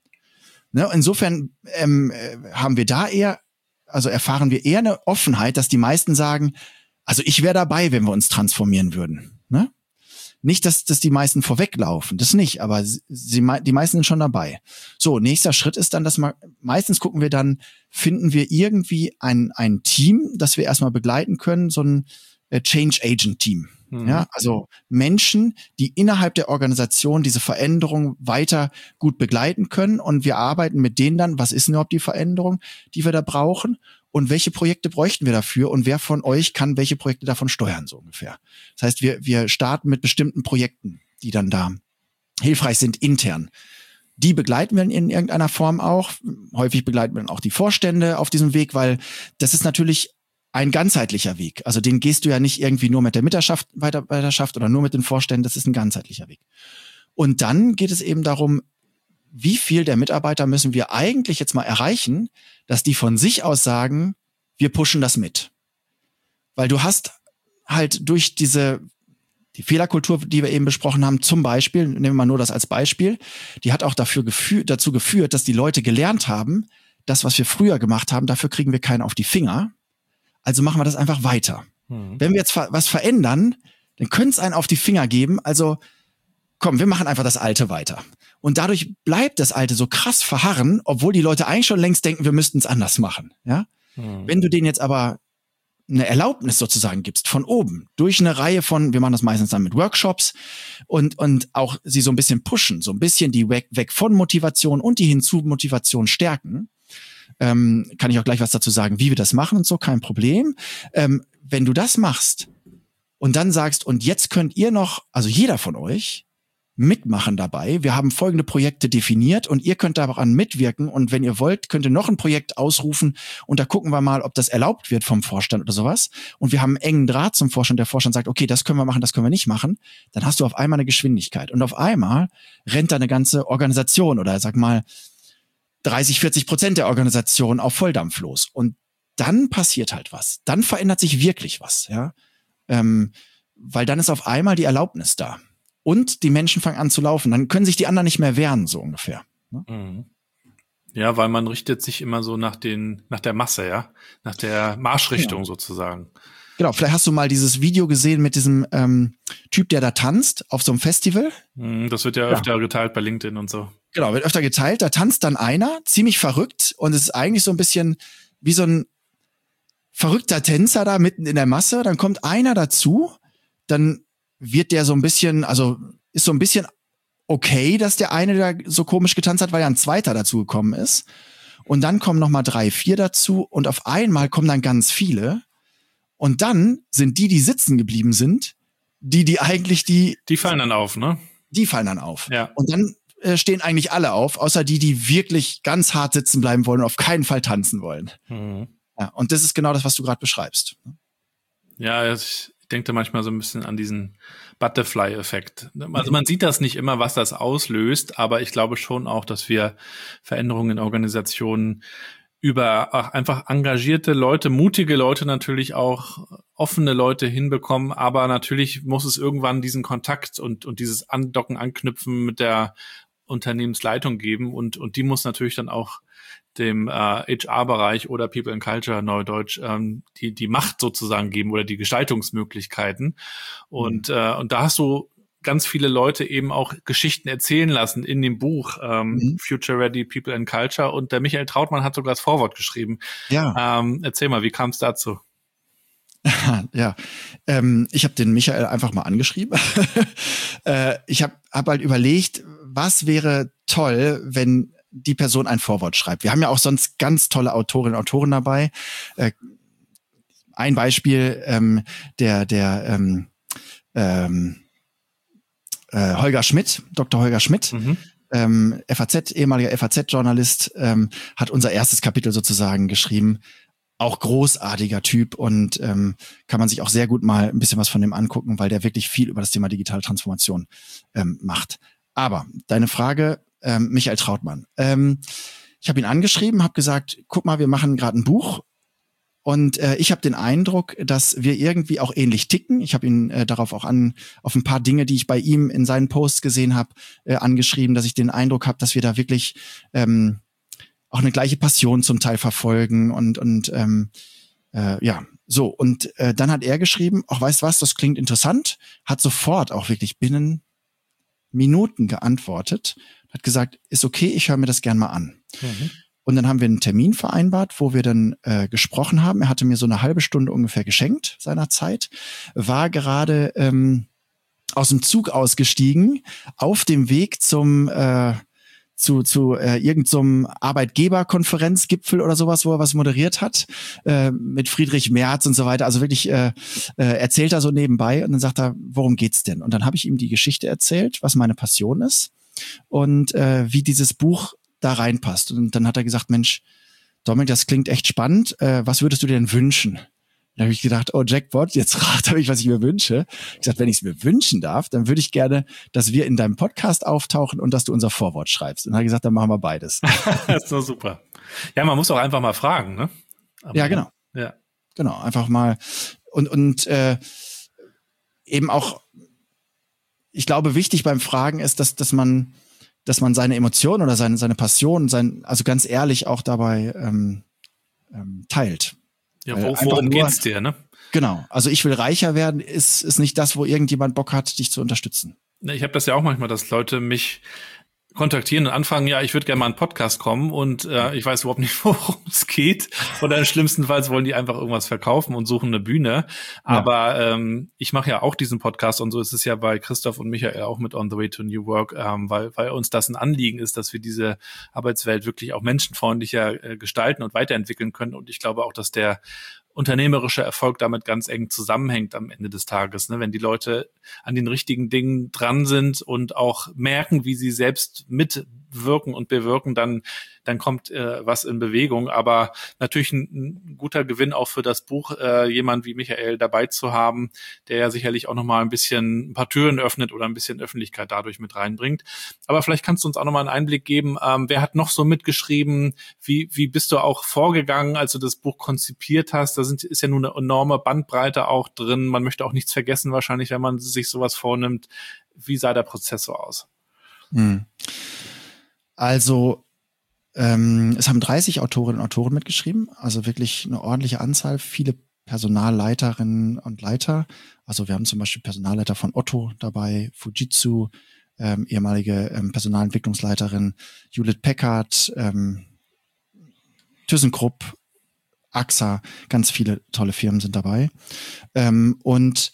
Ne, insofern ähm, haben wir da eher, also erfahren wir eher eine Offenheit, dass die meisten sagen, also ich wäre dabei, wenn wir uns transformieren würden. Ne? Nicht, dass, dass die meisten vorweglaufen, das nicht, aber sie, die meisten sind schon dabei. So, nächster Schritt ist dann, dass man, meistens gucken wir dann, finden wir irgendwie ein, ein Team, das wir erstmal begleiten können, so ein äh, Change Agent Team. Mhm. Ja, also Menschen, die innerhalb der Organisation diese Veränderung weiter gut begleiten können, und wir arbeiten mit denen dann, was ist denn überhaupt die Veränderung, die wir da brauchen, und welche Projekte bräuchten wir dafür und wer von euch kann welche Projekte davon steuern, so ungefähr. Das heißt, wir wir starten mit bestimmten Projekten, die dann da hilfreich sind intern. Die begleiten wir in irgendeiner Form auch. Häufig begleiten wir auch die Vorstände auf diesem Weg, weil das ist natürlich ein ganzheitlicher Weg. Also den gehst du ja nicht irgendwie nur mit der Mitarbeiterschaft oder nur mit den Vorständen, das ist ein ganzheitlicher Weg. Und dann geht es eben darum, wie viel der Mitarbeiter müssen wir eigentlich jetzt mal erreichen, dass die von sich aus sagen, wir pushen das mit. Weil du hast halt durch diese, die Fehlerkultur, die wir eben besprochen haben, zum Beispiel, nehmen wir mal nur das als Beispiel, die hat auch dafür gefü- dazu geführt, dass die Leute gelernt haben, das, was wir früher gemacht haben, dafür kriegen wir keinen auf die Finger. Also machen wir das einfach weiter. Mhm. Wenn wir jetzt ver- was verändern, dann können es einen auf die Finger geben. Also komm, wir machen einfach das Alte weiter. Und dadurch bleibt das Alte so krass verharren, obwohl die Leute eigentlich schon längst denken, wir müssten es anders machen. Ja? Mhm. Wenn du denen jetzt aber eine Erlaubnis sozusagen gibst von oben, durch eine Reihe von, wir machen das meistens dann mit Workshops und und auch sie so ein bisschen pushen, so ein bisschen die weg, weg von Motivation und die hinzu Motivation stärken, ähm, kann ich auch gleich was dazu sagen, wie wir das machen und so, kein Problem. Ähm, wenn du das machst und dann sagst, und jetzt könnt ihr noch, also jeder von euch, mitmachen dabei. Wir haben folgende Projekte definiert und ihr könnt daran mitwirken, und wenn ihr wollt, könnt ihr noch ein Projekt ausrufen und da gucken wir mal, ob das erlaubt wird vom Vorstand oder sowas. Und wir haben einen engen Draht zum Vorstand. Der Vorstand sagt, okay, das können wir machen, das können wir nicht machen. Dann hast du auf einmal eine Geschwindigkeit und auf einmal rennt da eine ganze Organisation oder sag mal dreißig, vierzig Prozent der Organisation auf Volldampf los. Und dann passiert halt was. Dann verändert sich wirklich was, ja. Ähm, weil dann ist auf einmal die Erlaubnis da. Und die Menschen fangen an zu laufen. Dann können sich die anderen nicht mehr wehren, so ungefähr. Ne? Mhm. Ja, weil man richtet sich immer so nach den, nach der Masse, ja, nach der Marschrichtung, ja, sozusagen. Genau, vielleicht hast du mal dieses Video gesehen mit diesem ähm, Typ, der da tanzt auf so einem Festival. Das wird ja öfter ja. geteilt bei LinkedIn und so. Genau, wird öfter geteilt. Da tanzt dann einer, ziemlich verrückt, und es ist eigentlich so ein bisschen wie so ein verrückter Tänzer da mitten in der Masse. Dann kommt einer dazu, dann wird der so ein bisschen, also ist so ein bisschen okay, dass der eine da so komisch getanzt hat, weil ja ein zweiter dazu gekommen ist. Und dann kommen noch mal drei, vier dazu, und auf einmal kommen dann ganz viele. Und dann sind die, die sitzen geblieben sind, die, die eigentlich die... Die fallen dann auf, ne? Die fallen dann auf. Ja. Und dann äh, stehen eigentlich alle auf, außer die, die wirklich ganz hart sitzen bleiben wollen und auf keinen Fall tanzen wollen. Mhm. Ja, und das ist genau das, was du gerade beschreibst. Ja, ich denke manchmal so ein bisschen an diesen Butterfly-Effekt. Also man sieht das nicht immer, was das auslöst, aber ich glaube schon auch, dass wir Veränderungen in Organisationen über ach, einfach engagierte Leute, mutige Leute, natürlich auch offene Leute hinbekommen, aber natürlich muss es irgendwann diesen Kontakt und und dieses Andocken, Anknüpfen mit der Unternehmensleitung geben, und und die muss natürlich dann auch dem äh, H R-Bereich oder People and Culture, Neudeutsch, ähm, die die Macht sozusagen geben oder die Gestaltungsmöglichkeiten. Und mhm. äh, und da hast du ganz viele Leute eben auch Geschichten erzählen lassen in dem Buch ähm, mhm. Future Ready People and Culture, und der Michael Trautmann hat sogar das Vorwort geschrieben. Ja. Ähm, erzähl mal, wie kam es dazu? Ja, ähm, ich habe den Michael einfach mal angeschrieben. äh, ich habe hab halt überlegt, was wäre toll, wenn die Person ein Vorwort schreibt. Wir haben ja auch sonst ganz tolle Autorinnen und Autoren dabei. Äh, ein Beispiel, ähm, der der ähm, ähm, Äh, Holger Schmidt, Doktor Holger Schmidt, mhm. ähm, F A Z, ehemaliger F A Z-Journalist, ähm, hat unser erstes Kapitel sozusagen geschrieben. Auch großartiger Typ, und ähm, kann man sich auch sehr gut mal ein bisschen was von dem angucken, weil der wirklich viel über das Thema digitale Transformation ähm, macht. Aber deine Frage, ähm, Michael Trautmann. Ähm, ich habe ihn angeschrieben, habe gesagt, guck mal, wir machen gerade ein Buch. Und äh, ich habe den Eindruck, dass wir irgendwie auch ähnlich ticken. Ich habe ihn äh, darauf auch an, auf ein paar Dinge, die ich bei ihm in seinen Posts gesehen habe, äh, angeschrieben, dass ich den Eindruck habe, dass wir da wirklich ähm, auch eine gleiche Passion zum Teil verfolgen. Und und ähm, äh, ja, so. Und äh, dann hat er geschrieben, ach, weißt was, das klingt interessant, hat sofort auch wirklich binnen Minuten geantwortet, hat gesagt, ist okay, ich höre mir das gern mal an. Mhm. Und dann haben wir einen Termin vereinbart, wo wir dann äh, gesprochen haben. Er hatte mir so eine halbe Stunde ungefähr geschenkt seiner Zeit, war gerade ähm, aus dem Zug ausgestiegen, auf dem Weg zum äh, zu zu äh, irgendeinem so Arbeitgeberkonferenzgipfel oder sowas, wo er was moderiert hat, äh, mit Friedrich Merz und so weiter. Also wirklich äh, äh, erzählt er so nebenbei, und dann sagt er, worum geht's denn? Und dann habe ich ihm die Geschichte erzählt, was meine Passion ist und äh, wie dieses Buch da reinpasst. Und dann hat er gesagt, Mensch, Dominik, das klingt echt spannend. Äh, was würdest du dir denn wünschen? Da habe ich gedacht, oh Jackpot, jetzt rate ich, was ich mir wünsche. Ich gesagt, wenn ich es mir wünschen darf, dann würde ich gerne, dass wir in deinem Podcast auftauchen und dass du unser Vorwort schreibst. Und dann hat er gesagt, dann machen wir beides. Das ist doch super. Ja, man muss auch einfach mal fragen, ne? Aber ja, genau. Ja. Genau, einfach mal. Und, und äh, eben auch, ich glaube, wichtig beim Fragen ist, dass, dass man dass man seine Emotionen oder seine, seine Passion, sein, also ganz ehrlich auch dabei ähm, ähm, teilt. Ja, wo, worum nur, geht's dir, ne? Genau. Also ich will reicher werden, ist, ist nicht das, wo irgendjemand Bock hat, dich zu unterstützen. Ich habe das ja auch manchmal, dass Leute mich kontaktieren und anfangen, ja, ich würde gerne mal einen Podcast kommen, und äh, ich weiß überhaupt nicht, worum es geht. Oder schlimmstenfalls wollen die einfach irgendwas verkaufen und suchen eine Bühne. Aber ja. ähm, ich mache ja auch diesen Podcast, und so ist es ja bei Christoph und Michael auch mit On the Way to New Work, ähm, weil weil uns das ein Anliegen ist, dass wir diese Arbeitswelt wirklich auch menschenfreundlicher äh, gestalten und weiterentwickeln können. Und ich glaube auch, dass der unternehmerischer Erfolg damit ganz eng zusammenhängt am Ende des Tages, ne? Wenn die Leute an den richtigen Dingen dran sind und auch merken, wie sie selbst mitwirken und bewirken, dann dann kommt äh, was in Bewegung. Aber natürlich ein, ein guter Gewinn auch für das Buch, äh, jemand wie Michael dabei zu haben, der ja sicherlich auch nochmal ein bisschen ein paar Türen öffnet oder ein bisschen Öffentlichkeit dadurch mit reinbringt. Aber vielleicht kannst du uns auch nochmal einen Einblick geben, ähm, wer hat noch so mitgeschrieben, wie wie bist du auch vorgegangen, als du das Buch konzipiert hast? Das sind, ist ja nun eine enorme Bandbreite auch drin. Man möchte auch nichts vergessen wahrscheinlich, wenn man sich sowas vornimmt. Wie sah der Prozess so aus? Hm. Also ähm, es haben dreißig Autorinnen und Autoren mitgeschrieben, also wirklich eine ordentliche Anzahl, viele Personalleiterinnen und Leiter. Also wir haben zum Beispiel Personalleiter von Otto dabei, Fujitsu, ähm, ehemalige ähm, Personalentwicklungsleiterin Hewlett Packard, ähm, ThyssenKrupp, A X A, ganz viele tolle Firmen sind dabei. Ähm, und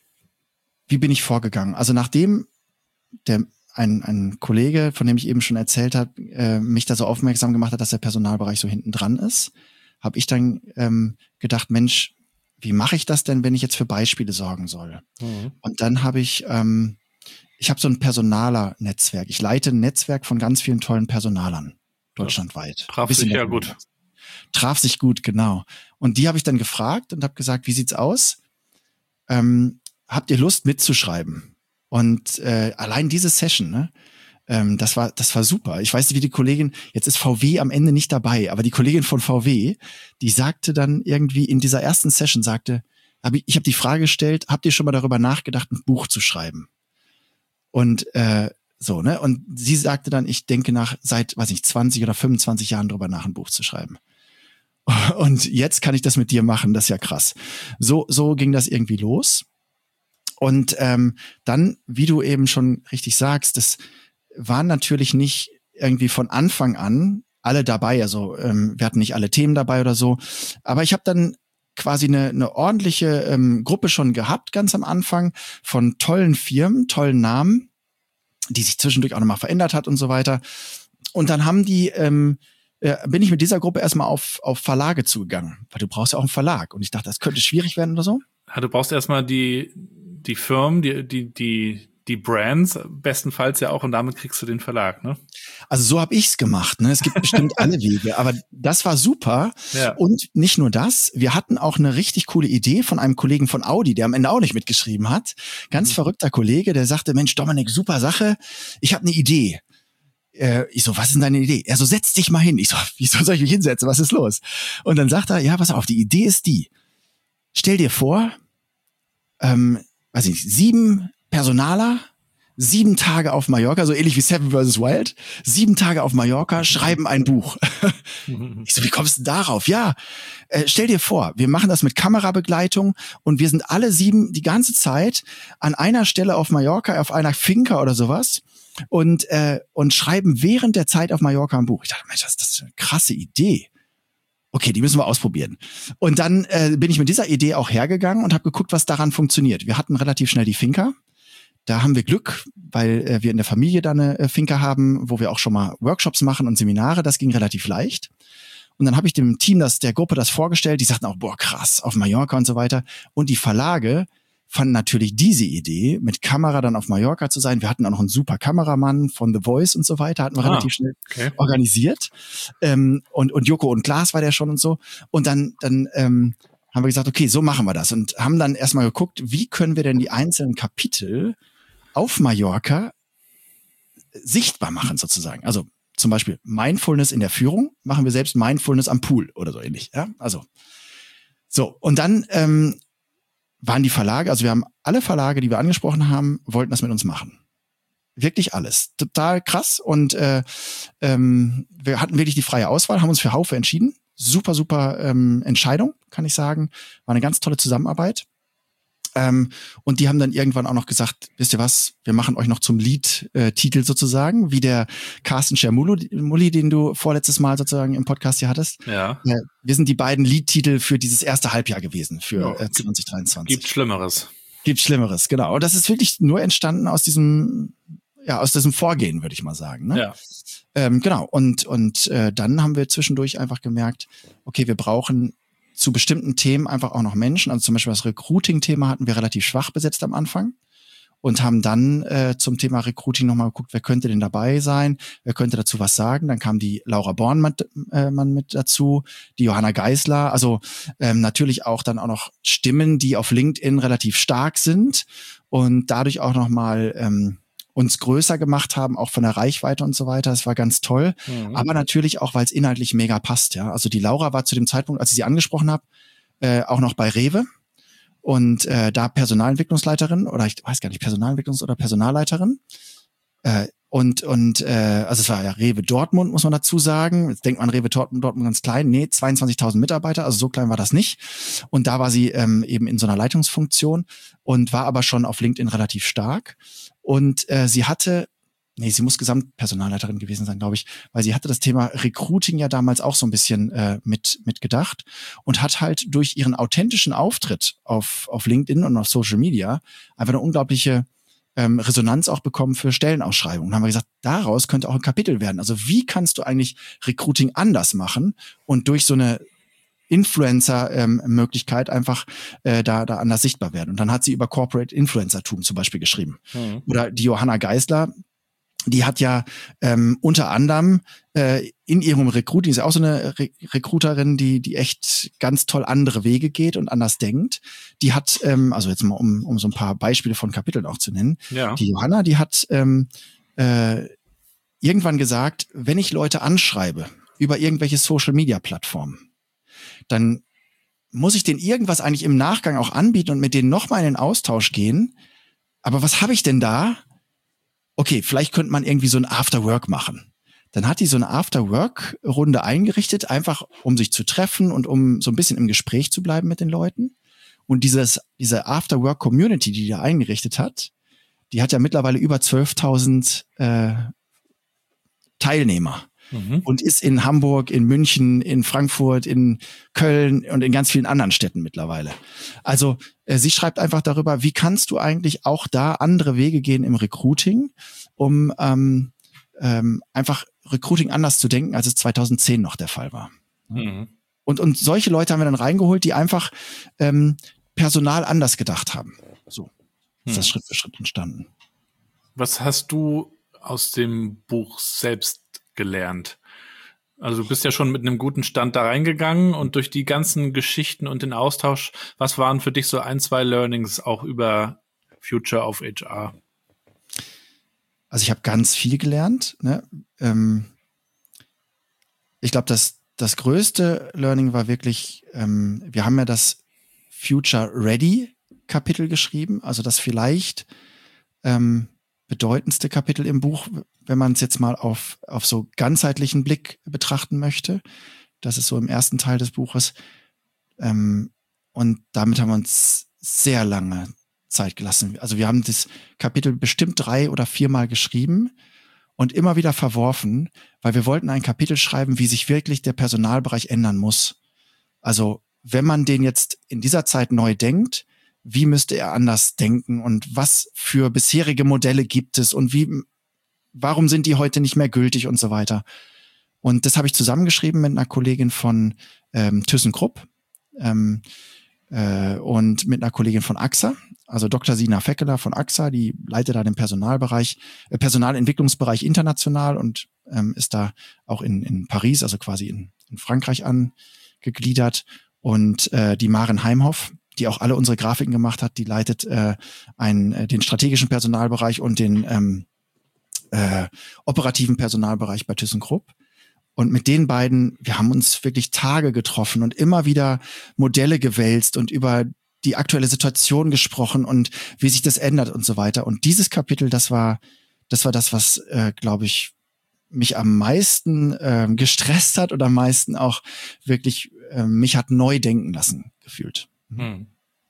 wie bin ich vorgegangen? Also nachdem der ein, ein Kollege, von dem ich eben schon erzählt habe, äh, mich da so aufmerksam gemacht hat, dass der Personalbereich so hinten dran ist, habe ich dann ähm, gedacht, Mensch, wie mache ich das denn, wenn ich jetzt für Beispiele sorgen soll? Mhm. Und dann habe ich, ähm, ich habe so ein Personaler-Netzwerk. Ich leite ein Netzwerk von ganz vielen tollen Personalern deutschlandweit. Ja, traf sich ja gut. Traf sich gut, genau. Und die habe ich dann gefragt und habe gesagt, wie sieht's aus? Ähm, habt ihr Lust mitzuschreiben? Und äh, allein diese Session, ne, ähm, das war das war super. Ich weiß nicht, wie die Kollegin, jetzt ist V W am Ende nicht dabei, aber die Kollegin von V W, die sagte dann irgendwie in dieser ersten Session, sagte, hab ich, ich habe die Frage gestellt, habt ihr schon mal darüber nachgedacht, ein Buch zu schreiben? Und äh, so, ne? Und sie sagte dann, ich denke nach seit, weiß ich, zwanzig oder fünfundzwanzig Jahren drüber nach, ein Buch zu schreiben. Und jetzt kann ich das mit dir machen, das ist ja krass. So so ging das irgendwie los. Und ähm, dann, wie du eben schon richtig sagst, das waren natürlich nicht irgendwie von Anfang an alle dabei. Also ähm, wir hatten nicht alle Themen dabei oder so. Aber ich habe dann quasi eine, eine ordentliche ähm, Gruppe schon gehabt, ganz am Anfang, von tollen Firmen, tollen Namen, die sich zwischendurch auch nochmal verändert hat und so weiter. Und dann haben die, ähm, äh, bin ich mit dieser Gruppe erstmal auf, auf Verlage zugegangen, weil du brauchst ja auch einen Verlag. Und ich dachte, das könnte schwierig werden oder so. Ja, du brauchst erstmal die die Firmen, die, die, die, die Brands, bestenfalls ja auch, und damit kriegst du den Verlag, ne? Also so habe ich's gemacht, ne? Es gibt bestimmt alle Wege, aber das war super. Ja. Und nicht nur das, wir hatten auch eine richtig coole Idee von einem Kollegen von Audi, der am Ende auch nicht mitgeschrieben hat. Ganz mhm. verrückter Kollege, der sagte, Mensch, Dominik, super Sache, ich habe eine Idee. Äh, ich so, was ist denn deine Idee? Er so, setz dich mal hin. Ich so, wieso soll ich mich hinsetzen? Was ist los? Und dann sagt er, ja, pass auf, die Idee ist die. Stell dir vor, ähm, weiß ich nicht, sieben Personaler, sieben Tage auf Mallorca, so ähnlich wie Seven versus Wild, sieben Tage auf Mallorca, schreiben ein Buch. Ich so, wie kommst du darauf? Ja, äh, stell dir vor, wir machen das mit Kamerabegleitung und wir sind alle sieben die ganze Zeit an einer Stelle auf Mallorca, auf einer Finca oder sowas und äh, und schreiben während der Zeit auf Mallorca ein Buch. Ich dachte, Mensch, das, das ist eine krasse Idee. Okay, die müssen wir ausprobieren. Und dann äh, bin ich mit dieser Idee auch hergegangen und habe geguckt, was daran funktioniert. Wir hatten relativ schnell die Finca. Da haben wir Glück, weil äh, wir in der Familie da eine äh, Finca haben, wo wir auch schon mal Workshops machen und Seminare. Das ging relativ leicht. Und dann habe ich dem Team das, der Gruppe das vorgestellt. Die sagten auch, boah, krass, auf Mallorca und so weiter. Und die Verlage fanden natürlich diese Idee, mit Kamera dann auf Mallorca zu sein. Wir hatten auch noch einen super Kameramann von The Voice und so weiter, hatten wir ah, relativ schnell okay. organisiert. Ähm, und, und Joko und Klaas war der schon und so. Und dann, dann ähm, haben wir gesagt, okay, so machen wir das. Und haben dann erstmal geguckt, wie können wir denn die einzelnen Kapitel auf Mallorca sichtbar machen sozusagen. Also zum Beispiel Mindfulness in der Führung, machen wir selbst Mindfulness am Pool oder so ähnlich. Ja, also so. Und dann ähm, waren die Verlage, also wir haben alle Verlage, die wir angesprochen haben, wollten das mit uns machen. Wirklich alles. Total krass. Und äh, ähm, wir hatten wirklich die freie Auswahl, haben uns für Haufe entschieden. Super, super ähm, Entscheidung, kann ich sagen. War eine ganz tolle Zusammenarbeit. Ähm, und die haben dann irgendwann auch noch gesagt, wisst ihr was, wir machen euch noch zum Lead-Titel sozusagen, wie der Carsten Schermulli, den du vorletztes Mal sozusagen im Podcast hier hattest. Ja. Äh, wir sind die beiden Lead-Titel für dieses erste Halbjahr gewesen, für äh, zwanzig dreiundzwanzig. Gibt Schlimmeres. Gibt Schlimmeres, genau. Und das ist wirklich nur entstanden aus diesem, ja, aus diesem Vorgehen, würde ich mal sagen. Ne? Ja. Ähm, genau. Und, und äh, dann haben wir zwischendurch einfach gemerkt, okay, wir brauchen zu bestimmten Themen einfach auch noch Menschen. Also zum Beispiel das Recruiting-Thema hatten wir relativ schwach besetzt am Anfang und haben dann äh, zum Thema Recruiting nochmal geguckt, wer könnte denn dabei sein, wer könnte dazu was sagen. Dann kam die Laura Bornmann äh, mit dazu, die Johanna Geisler, also ähm, natürlich auch dann auch noch Stimmen, die auf LinkedIn relativ stark sind und dadurch auch nochmal ähm, uns größer gemacht haben, auch von der Reichweite und so weiter. Das war ganz toll. Mhm. Aber natürlich auch, weil es inhaltlich mega passt. Ja, also die Laura war zu dem Zeitpunkt, als ich sie angesprochen habe, äh, auch noch bei Rewe und äh, da Personalentwicklungsleiterin oder ich weiß gar nicht, Personalentwicklungs- oder Personalleiterin. Äh, und und äh, also es war ja Rewe Dortmund, muss man dazu sagen. Jetzt denkt man Rewe Dortmund, Dortmund ganz klein. Nee, zweiundzwanzigtausend Mitarbeiter, also so klein war das nicht. Und da war sie ähm, eben in so einer Leitungsfunktion und war aber schon auf LinkedIn relativ stark. Und äh, sie hatte Nee, sie muss Gesamtpersonalleiterin gewesen sein, glaube ich, weil sie hatte das Thema Recruiting ja damals auch so ein bisschen äh, mit mitgedacht und hat halt durch ihren authentischen Auftritt auf auf LinkedIn und auf Social Media einfach eine unglaubliche ähm, Resonanz auch bekommen für Stellenausschreibungen. Dann haben wir gesagt, daraus könnte auch ein Kapitel werden. Also wie kannst du eigentlich Recruiting anders machen und durch so eine Influencer-Möglichkeit ähm, einfach äh, da da anders sichtbar werden. Und dann hat sie über Corporate Influencertum zum Beispiel geschrieben. Mhm. Oder die Johanna Geisler, die hat ja ähm, unter anderem äh, in ihrem Recruiting, ist ja auch so eine Re- Recruiterin, die die echt ganz toll andere Wege geht und anders denkt. Die hat, ähm, also jetzt mal um um so ein paar Beispiele von Kapiteln auch zu nennen. Ja. Die Johanna, die hat ähm, äh, irgendwann gesagt, wenn ich Leute anschreibe über irgendwelche Social-Media-Plattformen, dann muss ich denen irgendwas eigentlich im Nachgang auch anbieten und mit denen nochmal in den Austausch gehen. Aber was habe ich denn da? Okay, vielleicht könnte man irgendwie so ein After-Work machen. Dann hat die so eine After-Work-Runde eingerichtet, einfach um sich zu treffen und um so ein bisschen im Gespräch zu bleiben mit den Leuten. Und dieses diese After-Work-Community, die die da eingerichtet hat, die hat ja mittlerweile über zwölftausend äh, Teilnehmer. Mhm. Und ist in Hamburg, in München, in Frankfurt, in Köln und in ganz vielen anderen Städten mittlerweile. Also äh, sie schreibt einfach darüber, wie kannst du eigentlich auch da andere Wege gehen im Recruiting, um ähm, ähm, einfach Recruiting anders zu denken, als es zweitausendzehn noch der Fall war. Mhm. Und und solche Leute haben wir dann reingeholt, die einfach ähm, Personal anders gedacht haben. So ist mhm. das Schritt für Schritt entstanden. Was hast du aus dem Buch selbst gelernt? Also du bist ja schon mit einem guten Stand da reingegangen und durch die ganzen Geschichten und den Austausch, was waren für dich so ein, zwei Learnings auch über Future of H R? Also ich habe ganz viel gelernt. Ne? Ähm, ich glaube, das, das größte Learning war wirklich, ähm, wir haben ja das Future Ready Kapitel geschrieben, also das vielleicht ähm, bedeutendste Kapitel im Buch, wenn man es jetzt mal auf auf so ganzheitlichen Blick betrachten möchte. Das ist so im ersten Teil des Buches. Ähm, und damit haben wir uns sehr lange Zeit gelassen. Also wir haben das Kapitel bestimmt drei oder viermal geschrieben und immer wieder verworfen, weil wir wollten ein Kapitel schreiben, wie sich wirklich der Personalbereich ändern muss. Also wenn man den jetzt in dieser Zeit neu denkt, wie müsste er anders denken und was für bisherige Modelle gibt es und wie, warum sind die heute nicht mehr gültig und so weiter. Und das habe ich zusammengeschrieben mit einer Kollegin von ähm, ThyssenKrupp ähm, äh, und mit einer Kollegin von A X A, also Doktor Sina Feckeler von A X A, die leitet da den Personalbereich, äh, Personalentwicklungsbereich international und ähm, ist da auch in, in Paris, also quasi in, in Frankreich angegliedert. Und äh, die Maren Heimhoff, die auch alle unsere Grafiken gemacht hat, die leitet äh, einen, äh, den strategischen Personalbereich und den ähm, äh, operativen Personalbereich bei ThyssenKrupp. Und mit den beiden, wir haben uns wirklich Tage getroffen und immer wieder Modelle gewälzt und über die aktuelle Situation gesprochen und wie sich das ändert und so weiter. Und dieses Kapitel, das war, das war das, was, äh, glaube ich, mich am meisten äh, gestresst hat und am meisten auch wirklich äh, mich hat neu denken lassen gefühlt. Hm.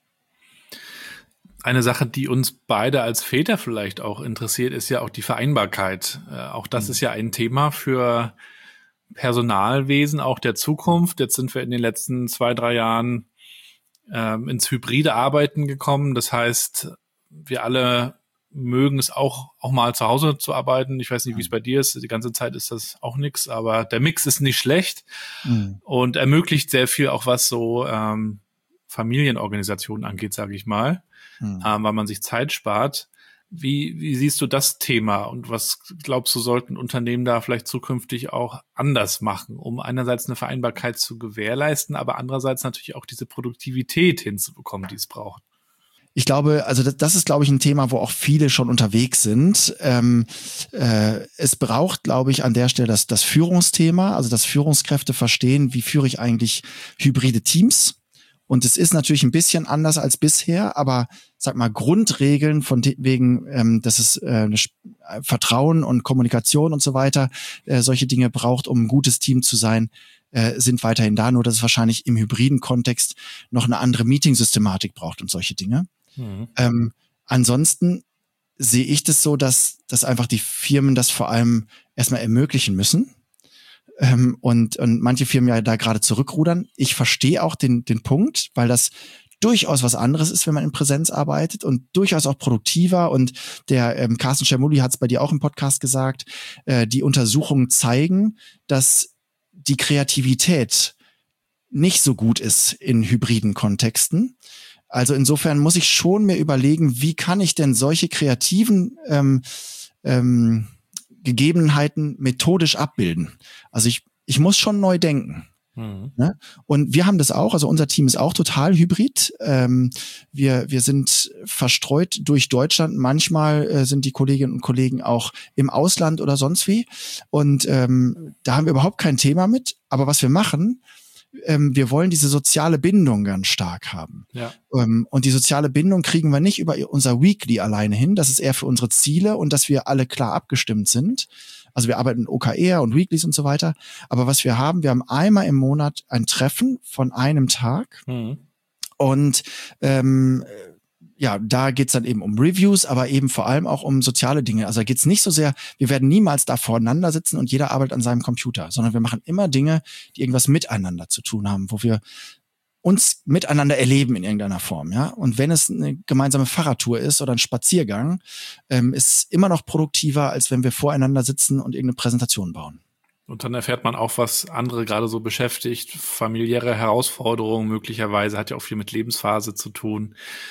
Eine Sache, die uns beide als Väter vielleicht auch interessiert, ist ja auch die Vereinbarkeit. Äh, auch das hm. ist ja ein Thema für Personalwesen, auch der Zukunft. Jetzt sind wir in den letzten zwei, drei Jahren ähm, ins hybride Arbeiten gekommen. Das heißt, wir alle mögen es auch, auch mal zu Hause zu arbeiten. Ich weiß nicht, wie es bei dir ist. Die ganze Zeit ist das auch nix, aber der Mix ist nicht schlecht mhm. und ermöglicht sehr viel auch, was so ähm, Familienorganisationen angeht, sage ich mal, mhm. ähm, weil man sich Zeit spart. Wie, wie siehst du das Thema und was glaubst du, sollten Unternehmen da vielleicht zukünftig auch anders machen, um einerseits eine Vereinbarkeit zu gewährleisten, aber andererseits natürlich auch diese Produktivität hinzubekommen, die es braucht? Ich glaube, also das, das ist, glaube ich, ein Thema, wo auch viele schon unterwegs sind. Ähm, äh, es braucht, glaube ich, an der Stelle das, das Führungsthema, also dass Führungskräfte verstehen, wie führe ich eigentlich hybride Teams Und es ist natürlich ein bisschen anders als bisher, aber sag mal, Grundregeln von de- wegen, ähm, dass es äh, Vertrauen und Kommunikation und so weiter, äh, solche Dinge braucht, um ein gutes Team zu sein, äh, sind weiterhin da. Nur dass es wahrscheinlich im hybriden Kontext noch eine andere Meeting-Systematik braucht und solche Dinge. Mhm. Ähm, ansonsten sehe ich das so, dass, dass einfach die Firmen das vor allem erstmal ermöglichen müssen. Ähm, und, und manche Firmen ja da gerade zurückrudern. Ich verstehe auch den, den Punkt, weil das durchaus was anderes ist, wenn man in Präsenz arbeitet und durchaus auch produktiver. Und der ähm, Carsten Schermulli hat es bei dir auch im Podcast gesagt, äh, die Untersuchungen zeigen, dass die Kreativität nicht so gut ist in hybriden Kontexten. Also insofern muss ich schon mir überlegen, wie kann ich denn solche kreativen ähm, ähm, Gegebenheiten methodisch abbilden. Also ich, ich muss schon neu denken. Mhm. Ne? Und wir haben das auch, also unser Team ist auch total hybrid. Ähm, wir, wir sind verstreut durch Deutschland. Manchmal äh, sind die Kolleginnen und Kollegen auch im Ausland oder sonst wie. Und ähm, da haben wir überhaupt kein Thema mit. Aber was wir machen, ähm, wir wollen diese soziale Bindung ganz stark haben. Ja. Ähm, und die soziale Bindung kriegen wir nicht über unser Weekly alleine hin. Das ist eher für unsere Ziele und dass wir alle klar abgestimmt sind. Also wir arbeiten mit O K R und Weeklies und so weiter. Aber was wir haben, wir haben einmal im Monat ein Treffen von einem Tag. Mhm. Und ähm, ja, da geht's dann eben um Reviews, aber eben vor allem auch um soziale Dinge. Also da geht's nicht so sehr, wir werden niemals da voreinander sitzen und jeder arbeitet an seinem Computer, sondern wir machen immer Dinge, die irgendwas miteinander zu tun haben, wo wir uns miteinander erleben in irgendeiner Form, ja. Und wenn es eine gemeinsame Fahrradtour ist oder ein Spaziergang, ähm, ist immer noch produktiver, als wenn wir voreinander sitzen und irgendeine Präsentation bauen. Und dann erfährt man auch, was andere gerade so beschäftigt, familiäre Herausforderungen möglicherweise, hat ja auch viel mit Lebensphase zu tun.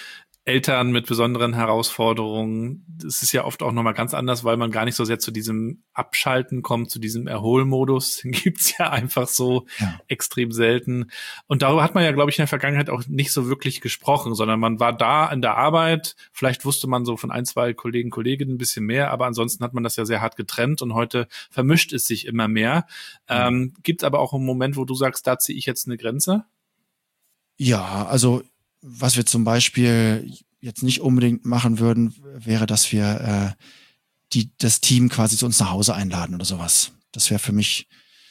Eltern mit besonderen Herausforderungen, das ist ja oft auch nochmal ganz anders, weil man gar nicht so sehr zu diesem Abschalten kommt, zu diesem Erholmodus. Den gibt's ja einfach so ja. extrem selten. Und darüber hat man ja, glaube ich, in der Vergangenheit auch nicht so wirklich gesprochen, sondern man war da in der Arbeit. Vielleicht wusste man so von ein, zwei Kollegen, Kolleginnen ein bisschen mehr, aber ansonsten hat man das ja sehr hart getrennt und heute vermischt es sich immer mehr. Mhm. Ähm, gibt's aber auch einen Moment, wo du sagst, da ziehe ich jetzt eine Grenze? Ja, also was wir zum Beispiel jetzt nicht unbedingt machen würden, wäre, dass wir äh, die das Team quasi zu uns nach Hause einladen oder sowas. Das wäre für mich,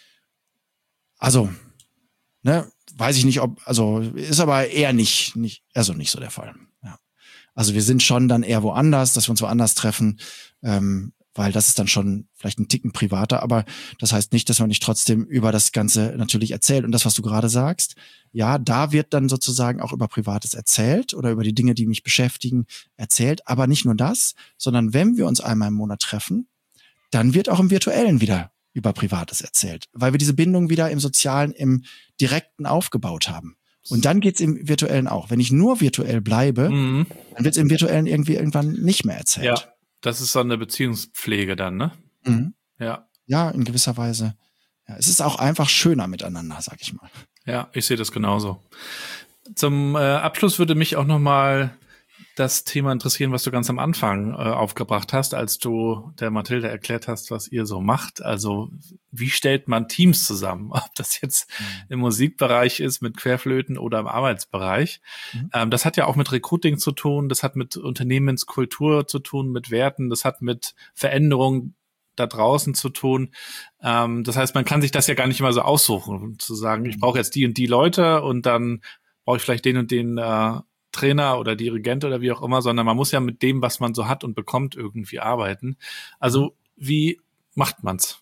also, ne, weiß ich nicht, ob, also ist aber eher nicht, nicht, also nicht so der Fall. Ja. Also wir sind schon dann eher woanders, dass wir uns woanders treffen, ähm, weil das ist dann schon vielleicht ein Ticken privater, aber das heißt nicht, dass man nicht trotzdem über das Ganze natürlich erzählt. Und das, was du gerade sagst, ja, da wird dann sozusagen auch über Privates erzählt oder über die Dinge, die mich beschäftigen, erzählt. Aber nicht nur das, sondern wenn wir uns einmal im Monat treffen, dann wird auch im Virtuellen wieder über Privates erzählt, weil wir diese Bindung wieder im Sozialen, im Direkten aufgebaut haben. Und dann geht's im Virtuellen auch. Wenn ich nur virtuell bleibe, mhm. dann wird's im Virtuellen irgendwie irgendwann nicht mehr erzählt. Ja. Das ist so eine Beziehungspflege dann, ne? Mhm. Ja. Ja, in gewisser Weise. Ja, es ist auch einfach schöner miteinander, sag ich mal. Ja, ich sehe das genauso. Zum äh, Abschluss würde mich auch nochmal das Thema interessieren, was du ganz am Anfang äh, aufgebracht hast, als du der Mathilde erklärt hast, was ihr so macht. Also wie stellt man Teams zusammen? Ob das jetzt mhm. im Musikbereich ist, mit Querflöten oder im Arbeitsbereich. Mhm. Ähm, das hat ja auch mit Recruiting zu tun, das hat mit Unternehmenskultur zu tun, mit Werten, das hat mit Veränderungen da draußen zu tun. Ähm, das heißt, man kann sich das ja gar nicht immer so aussuchen, zu sagen, ich brauche jetzt die und die Leute und dann brauche ich vielleicht den und den äh, Trainer oder Dirigent oder wie auch immer, sondern man muss ja mit dem, was man so hat und bekommt, irgendwie arbeiten. Also wie macht man's?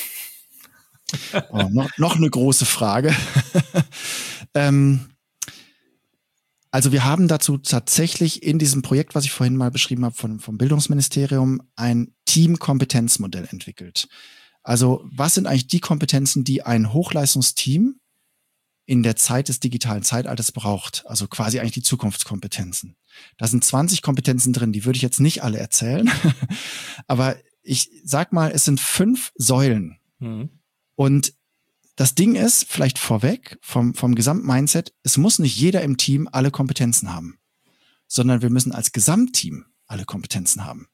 Oh, noch, noch eine große Frage. ähm, also wir haben dazu tatsächlich in diesem Projekt, was ich vorhin mal beschrieben habe von, vom Bildungsministerium, ein Teamkompetenzmodell entwickelt. Also was sind eigentlich die Kompetenzen, die ein Hochleistungsteam in der Zeit des digitalen Zeitalters braucht, also quasi eigentlich die Zukunftskompetenzen. Da sind zwanzig Kompetenzen drin, die würde ich jetzt nicht alle erzählen, aber ich sag mal, es sind fünf Säulen. Mhm. Und das Ding ist, vielleicht vorweg, vom, vom Gesamtmindset, es muss nicht jeder im Team alle Kompetenzen haben, sondern wir müssen als Gesamtteam alle Kompetenzen haben.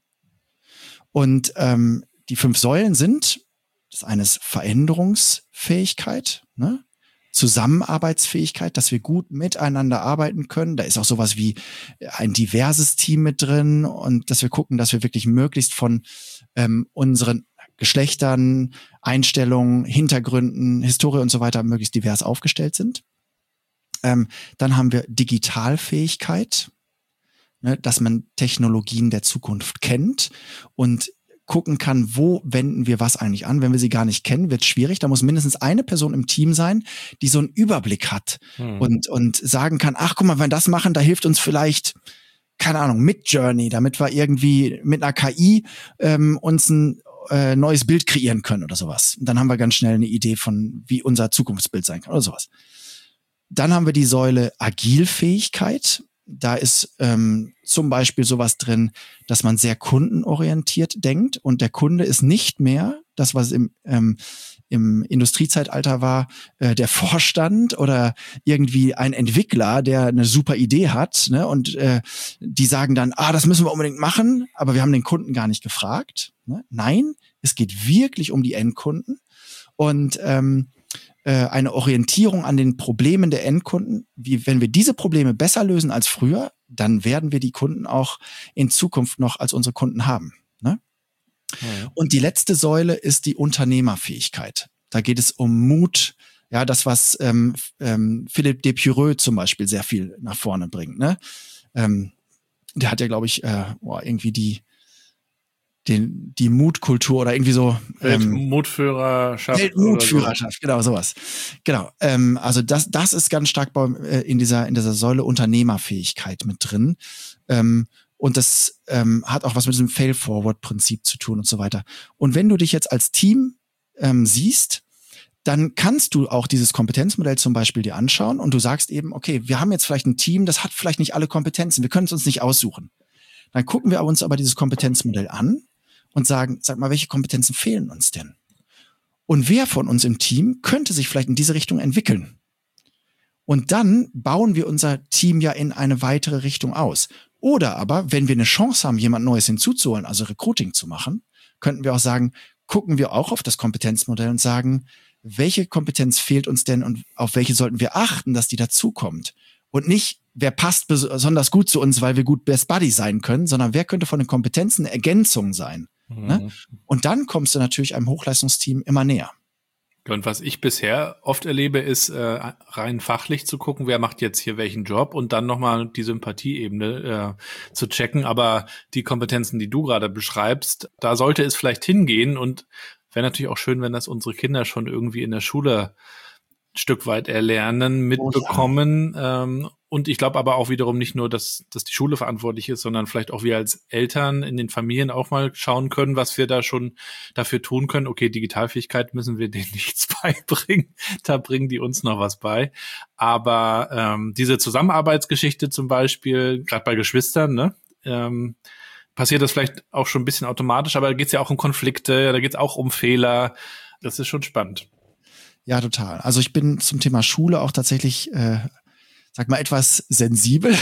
Und ähm, die fünf Säulen sind, das eine ist Veränderungsfähigkeit, ne? Zusammenarbeitsfähigkeit, dass wir gut miteinander arbeiten können. Da ist auch sowas wie ein diverses Team mit drin und dass wir gucken, dass wir wirklich möglichst von ähm, unseren Geschlechtern, Einstellungen, Hintergründen, Historie und so weiter möglichst divers aufgestellt sind. Ähm, dann haben wir Digitalfähigkeit, ne, dass man Technologien der Zukunft kennt und gucken kann, wo wenden wir was eigentlich an. Wenn wir sie gar nicht kennen, wird es schwierig. Da muss mindestens eine Person im Team sein, die so einen Überblick hat hm. und, und sagen kann, ach, guck mal, wenn wir das machen, da hilft uns vielleicht, keine Ahnung, Midjourney, damit wir irgendwie mit einer K I ähm, uns ein äh, neues Bild kreieren können oder sowas. Und dann haben wir ganz schnell eine Idee von, wie unser Zukunftsbild sein kann oder sowas. Dann haben wir die Säule Agilfähigkeit. Da ist ähm, zum Beispiel sowas drin, dass man sehr kundenorientiert denkt und der Kunde ist nicht mehr das, was im, ähm, im Industriezeitalter war, äh, der Vorstand oder irgendwie ein Entwickler, der eine super Idee hat, ne? Und äh, die sagen dann, ah, das müssen wir unbedingt machen, aber wir haben den Kunden gar nicht gefragt. Ne? Nein, es geht wirklich um die Endkunden und ähm, eine Orientierung an den Problemen der Endkunden. Wie, wenn wir diese Probleme besser lösen als früher, dann werden wir die Kunden auch in Zukunft noch als unsere Kunden haben. Ne? Ja. Und die letzte Säule ist die Unternehmerfähigkeit. Da geht es um Mut, ja, das, was ähm, ähm, Philippe Depureux zum Beispiel sehr viel nach vorne bringt. Ne? Ähm, der hat ja, glaube ich, äh, boah, irgendwie die Den, die Mutkultur oder irgendwie so. Weltmutführerschaft. Ähm, Weltmutführerschaft, so. Genau, sowas. Genau. Ähm, also das, das ist ganz stark bei, äh, in dieser, in dieser Säule Unternehmerfähigkeit mit drin. Ähm, und das ähm, hat auch was mit diesem Fail-Forward-Prinzip zu tun und so weiter. Und wenn du dich jetzt als Team ähm, siehst, dann kannst du auch dieses Kompetenzmodell zum Beispiel dir anschauen und du sagst eben, okay, wir haben jetzt vielleicht ein Team, das hat vielleicht nicht alle Kompetenzen, wir können es uns nicht aussuchen. Dann gucken wir uns aber dieses Kompetenzmodell an und sagen, sag mal, welche Kompetenzen fehlen uns denn? Und wer von uns im Team könnte sich vielleicht in diese Richtung entwickeln? Und dann bauen wir unser Team ja in eine weitere Richtung aus. Oder aber, wenn wir eine Chance haben, jemand Neues hinzuzuholen, also Recruiting zu machen, könnten wir auch sagen, gucken wir auch auf das Kompetenzmodell und sagen, welche Kompetenz fehlt uns denn und auf welche sollten wir achten, dass die dazukommt? Und nicht, wer passt besonders gut zu uns, weil wir gut Best Buddy sein können, sondern wer könnte von den Kompetenzen eine Ergänzung sein? Mhm. Ne? Und dann kommst du natürlich einem Hochleistungsteam immer näher. Und was ich bisher oft erlebe, ist äh, rein fachlich zu gucken, wer macht jetzt hier welchen Job und dann nochmal die Sympathieebene äh, zu checken. Aber die Kompetenzen, die du gerade beschreibst, da sollte es vielleicht hingehen und wäre natürlich auch schön, wenn das unsere Kinder schon irgendwie in der Schule ein Stück weit erlernen, mitbekommen. Oh ja. ähm, und ich glaube aber auch wiederum nicht nur, dass, dass die Schule verantwortlich ist, sondern vielleicht auch wir als Eltern in den Familien auch mal schauen können, was wir da schon dafür tun können. Okay, Digitalfähigkeit müssen wir denen nichts beibringen. Da bringen die uns noch was bei. Aber ähm, diese Zusammenarbeitsgeschichte zum Beispiel, gerade bei Geschwistern, ne, ähm, passiert das vielleicht auch schon ein bisschen automatisch, aber da geht es ja auch um Konflikte, da geht es auch um Fehler. Das ist schon spannend. Ja, total. Also ich bin zum Thema Schule auch tatsächlich, äh, sag mal, etwas sensibel,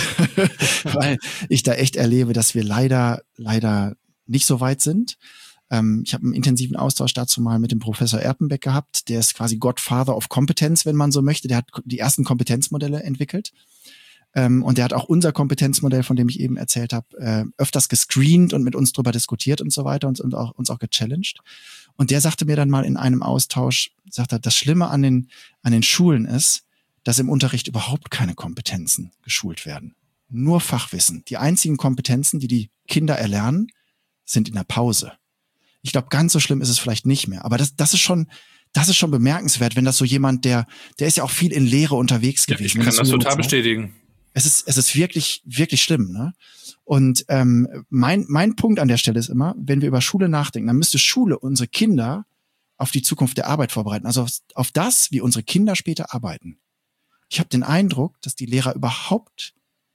weil ich da echt erlebe, dass wir leider, leider nicht so weit sind. Ähm, ich habe einen intensiven Austausch dazu mal mit dem Professor Erpenbeck gehabt. Der ist quasi Godfather of Competence, wenn man so möchte. Der hat die ersten Kompetenzmodelle entwickelt. Ähm, und der hat auch unser Kompetenzmodell, von dem ich eben erzählt habe, äh, öfters gescreent und mit uns drüber diskutiert und so weiter und, und auch, uns auch gechallenged. Und der sagte mir dann mal in einem Austausch, sagt er, das Schlimme an den, an den Schulen ist, dass im Unterricht überhaupt keine Kompetenzen geschult werden. Nur Fachwissen. Die einzigen Kompetenzen, die die Kinder erlernen, sind in der Pause. Ich glaube, ganz so schlimm ist es vielleicht nicht mehr. Aber das, das ist schon, das ist schon bemerkenswert, wenn das so jemand, der, der ist ja auch viel in Lehre unterwegs gewesen. Ja, ich kann das, das total bestätigen. Es ist, es ist wirklich, wirklich schlimm, ne? Und ähm, mein, mein Punkt an der Stelle ist immer, wenn wir über Schule nachdenken, dann müsste Schule unsere Kinder auf die Zukunft der Arbeit vorbereiten. Also auf, auf das, wie unsere Kinder später arbeiten. Ich habe den Eindruck, dass die Lehrer überhaupt,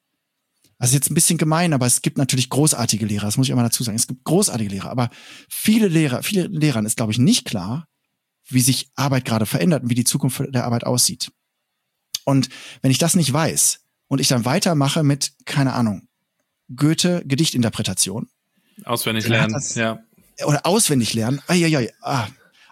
also jetzt ein bisschen gemein, aber es gibt natürlich großartige Lehrer, das muss ich immer dazu sagen. Es gibt großartige Lehrer, aber viele Lehrer, viele Lehrern ist, glaube ich, nicht klar, wie sich Arbeit gerade verändert und wie die Zukunft der Arbeit aussieht. Und wenn ich das nicht weiß und ich dann weitermache mit, keine Ahnung, Goethe Gedichtinterpretation. Auswendig lernen, das, ja. Oder auswendig lernen. Ai, ai, ai, ah.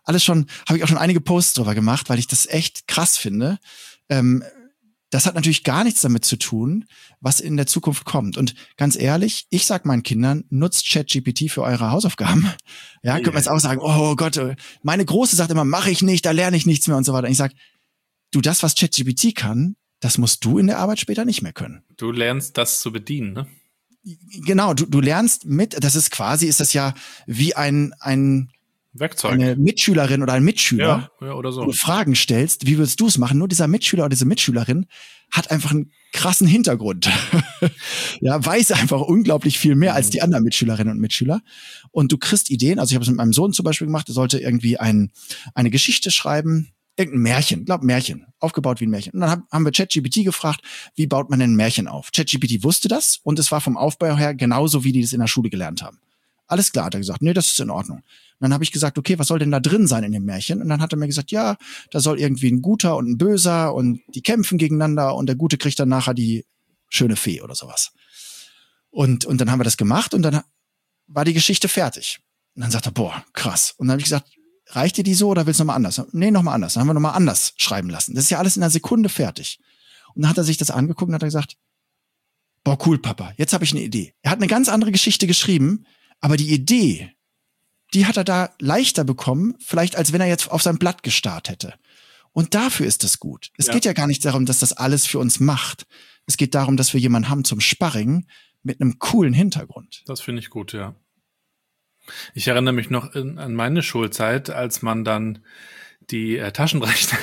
alles schon, habe ich auch schon einige Posts drüber gemacht, weil ich das echt krass finde. Ähm, das hat natürlich gar nichts damit zu tun, was in der Zukunft kommt. Und ganz ehrlich, ich sag meinen Kindern, nutzt ChatGPT für eure Hausaufgaben. Ja, könnte man jetzt auch sagen, oh Gott, meine Große sagt immer, mache ich nicht, da lerne ich nichts mehr und so weiter. Und ich sag, du, das, was ChatGPT kann, das musst du in der Arbeit später nicht mehr können. Du lernst das zu bedienen, ne? Genau, du, du lernst mit, das ist quasi, ist das ja wie ein, ein Werkzeug. Eine Mitschülerin oder ein Mitschüler, ja, ja, oder so. Wo du Fragen stellst, wie würdest du es machen? Nur dieser Mitschüler oder diese Mitschülerin hat einfach einen krassen Hintergrund. Ja, weiß einfach unglaublich viel mehr als die anderen Mitschülerinnen und Mitschüler. Und du kriegst Ideen. Also ich habe es mit meinem Sohn zum Beispiel gemacht. Er sollte irgendwie ein, eine Geschichte schreiben, irgendein Märchen, ich glaube Märchen, aufgebaut wie ein Märchen. Und dann haben wir ChatGPT gefragt, wie baut man denn ein Märchen auf? ChatGPT wusste das und es war vom Aufbau her genauso, wie die das in der Schule gelernt haben. Alles klar, hat er gesagt, nee, das ist in Ordnung. Und dann habe ich gesagt, okay, was soll denn da drin sein in dem Märchen? Und dann hat er mir gesagt, ja, da soll irgendwie ein Guter und ein Böser und die kämpfen gegeneinander und der Gute kriegt dann nachher die schöne Fee oder sowas. Und, und dann haben wir das gemacht und dann war die Geschichte fertig. Und dann sagt er, boah, krass. Und dann habe ich gesagt, reicht dir die so oder willst du nochmal anders? Nee, nochmal anders. Dann haben wir nochmal anders schreiben lassen. Das ist ja alles in einer Sekunde fertig. Und dann hat er sich das angeguckt und hat er gesagt, boah, cool, Papa, jetzt habe ich eine Idee. Er hat eine ganz andere Geschichte geschrieben, aber die Idee, die hat er da leichter bekommen, vielleicht als wenn er jetzt auf sein Blatt gestarrt hätte. Und dafür ist es gut. Es ja. geht ja gar nicht darum, dass das alles für uns macht. Es geht darum, dass wir jemanden haben zum Sparring mit einem coolen Hintergrund. Das finde ich gut, ja. Ich erinnere mich noch in, an meine Schulzeit, als man dann die äh, Taschenrechner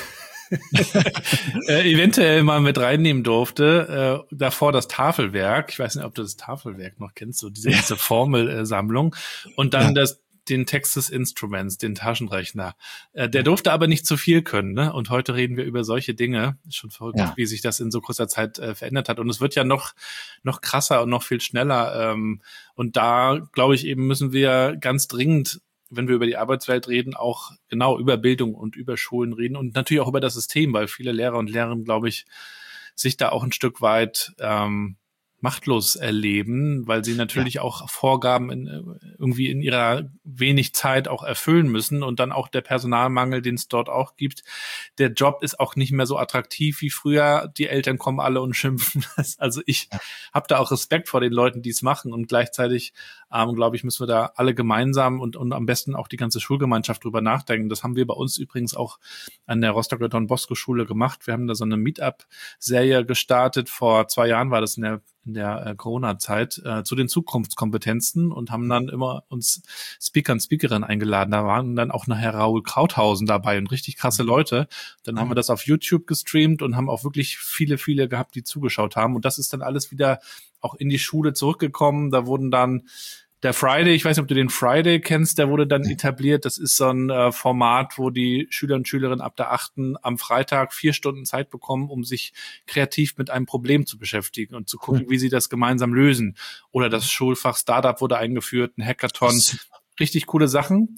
äh, eventuell mal mit reinnehmen durfte. Äh, davor das Tafelwerk. Ich weiß nicht, ob du das Tafelwerk noch kennst, so diese ganze Formelsammlung. Und dann ja. das den Texas Instruments, den Taschenrechner. Äh, der durfte aber nicht zu viel können, ne? Und heute reden wir über solche Dinge. Ist schon verrückt, ja. wie sich das in so kurzer Zeit äh, verändert hat. Und es wird ja noch noch krasser und noch viel schneller. Ähm, und da, glaube ich, eben müssen wir ganz dringend, wenn wir über die Arbeitswelt reden, auch genau über Bildung und über Schulen reden und natürlich auch über das System, weil viele Lehrer und Lehrerinnen, glaube ich, sich da auch ein Stück weit ähm, machtlos erleben, weil sie natürlich ja. auch Vorgaben in, irgendwie in ihrer wenig Zeit auch erfüllen müssen und dann auch der Personalmangel, den es dort auch gibt. Der Job ist auch nicht mehr so attraktiv wie früher. Die Eltern kommen alle und schimpfen. Also ich ja. habe da auch Respekt vor den Leuten, die es machen und gleichzeitig, ähm, glaube ich, müssen wir da alle gemeinsam und, und am besten auch die ganze Schulgemeinschaft drüber nachdenken. Das haben wir bei uns übrigens auch an der Rostocker Don Bosco Schule gemacht. Wir haben da so eine Meetup-Serie gestartet. Vor zwei Jahren war das in der in der äh, Corona-Zeit äh, zu den Zukunftskompetenzen und haben dann immer uns Speaker und Speakerinnen eingeladen. Da waren dann auch nachher Raoul Krauthausen dabei und richtig krasse Leute. Dann mhm. haben wir das auf YouTube gestreamt und haben auch wirklich viele, viele gehabt, die zugeschaut haben. Und das ist dann alles wieder auch in die Schule zurückgekommen. Da wurden dann der Friday, ich weiß nicht, ob du den Friday kennst, der wurde dann etabliert. Das ist so ein äh, Format, wo die Schüler und Schülerinnen ab der achten am Freitag vier Stunden Zeit bekommen, um sich kreativ mit einem Problem zu beschäftigen und zu gucken, wie sie das gemeinsam lösen. Oder das Schulfach Startup wurde eingeführt, ein Hackathon. Richtig coole Sachen.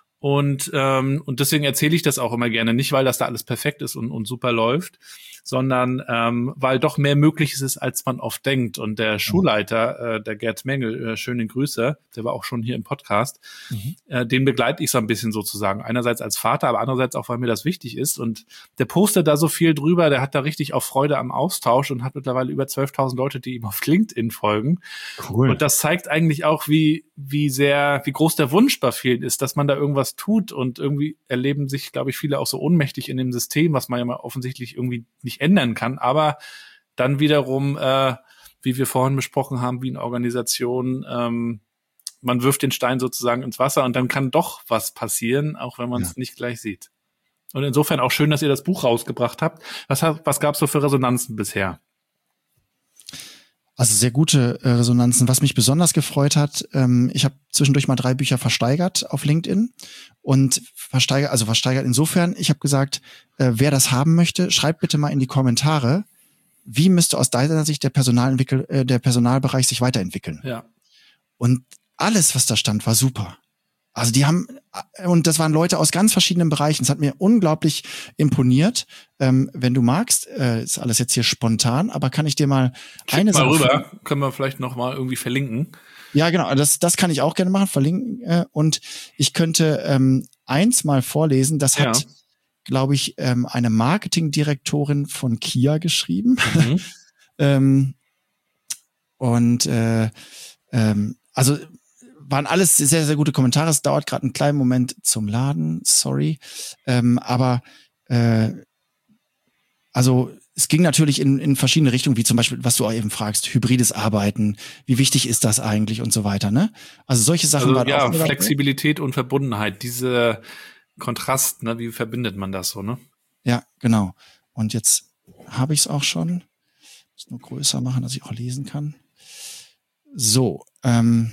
Und ähm, und deswegen erzähle ich das auch immer gerne. Nicht, weil das da alles perfekt ist und, und super läuft, sondern ähm, weil doch mehr möglich ist, als man oft denkt. Und der Schulleiter, äh, der Gerd Mengel, äh, schöne Grüße, der war auch schon hier im Podcast, mhm. äh, den begleite ich so ein bisschen sozusagen. Einerseits als Vater, aber andererseits auch, weil mir das wichtig ist. Und der postet da so viel drüber, der hat da richtig auch Freude am Austausch und hat mittlerweile über zwölftausend Leute, die ihm auf LinkedIn folgen. Cool. Und das zeigt eigentlich auch, wie wie sehr, wie groß der Wunsch bei vielen ist, dass man da irgendwas tut. Und irgendwie erleben sich, glaube ich, viele auch so ohnmächtig in dem System, was man ja mal offensichtlich irgendwie nicht ändern kann, aber dann wiederum, äh, wie wir vorhin besprochen haben, wie eine Organisation, ähm, man wirft den Stein sozusagen ins Wasser und dann kann doch was passieren, auch wenn man es ja. nicht gleich sieht. Und insofern auch schön, dass ihr das Buch rausgebracht habt. Was, was gab es so für Resonanzen bisher? Also sehr gute äh, Resonanzen. Was mich besonders gefreut hat, ähm, ich habe zwischendurch mal drei Bücher versteigert auf LinkedIn und versteigert, also versteigert insofern, ich habe gesagt, äh, wer das haben möchte, schreibt bitte mal in die Kommentare, wie müsste aus deiner Sicht der Personalentwickel, äh, der Personalbereich sich weiterentwickeln. Ja. Und alles, was da stand, war super. Also die haben, und das waren Leute aus ganz verschiedenen Bereichen. Es hat mir unglaublich imponiert. Ähm, wenn du magst, äh, ist alles jetzt hier spontan, aber kann ich dir mal Schick eine mal Sache rüber, können wir vielleicht noch mal irgendwie verlinken. Ja, genau, das, das kann ich auch gerne machen, verlinken. Äh, und ich könnte ähm, eins mal vorlesen. Das hat, ja. glaube ich, ähm, eine Marketingdirektorin von Kia geschrieben. Mhm. ähm, und äh, ähm, also waren alles sehr, sehr gute Kommentare. Es dauert gerade einen kleinen Moment zum Laden, sorry. Ähm, aber äh, also es ging natürlich in, in verschiedene Richtungen, wie zum Beispiel, was du auch eben fragst, hybrides Arbeiten, wie wichtig ist das eigentlich und so weiter, ne? Also solche Sachen also, waren ja, auch dabei. Flexibilität und Verbundenheit, diese Kontrast, ne, wie verbindet man das so, ne? Ja, genau. Und jetzt habe ich es auch schon. Ich muss nur größer machen, dass ich auch lesen kann. So, ähm,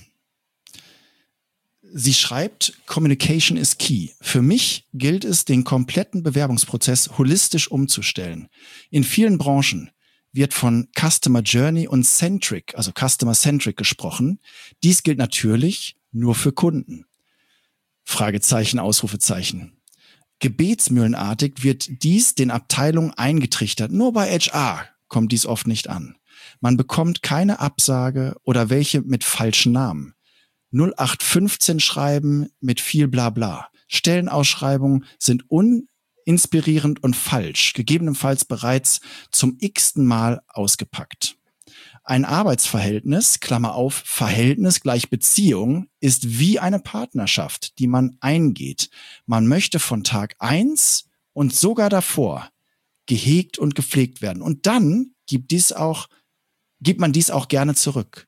sie schreibt, Communication is key. Für mich gilt es, den kompletten Bewerbungsprozess holistisch umzustellen. In vielen Branchen wird von Customer Journey und Centric, also Customer Centric gesprochen. Dies gilt natürlich nur für Kunden. Fragezeichen, Ausrufezeichen. Gebetsmühlenartig wird dies den Abteilungen eingetrichtert. Nur bei H R kommt dies oft nicht an. Man bekommt keine Absage oder welche mit falschen Namen. null acht fünfzehn schreiben mit viel Blabla. Stellenausschreibungen sind uninspirierend und falsch, gegebenenfalls bereits zum x-ten Mal ausgepackt. Ein Arbeitsverhältnis, Klammer auf, Verhältnis gleich Beziehung, ist wie eine Partnerschaft, die man eingeht. Man möchte von Tag eins und sogar davor gehegt und gepflegt werden. Und dann gibt dies auch, gibt man dies auch gerne zurück.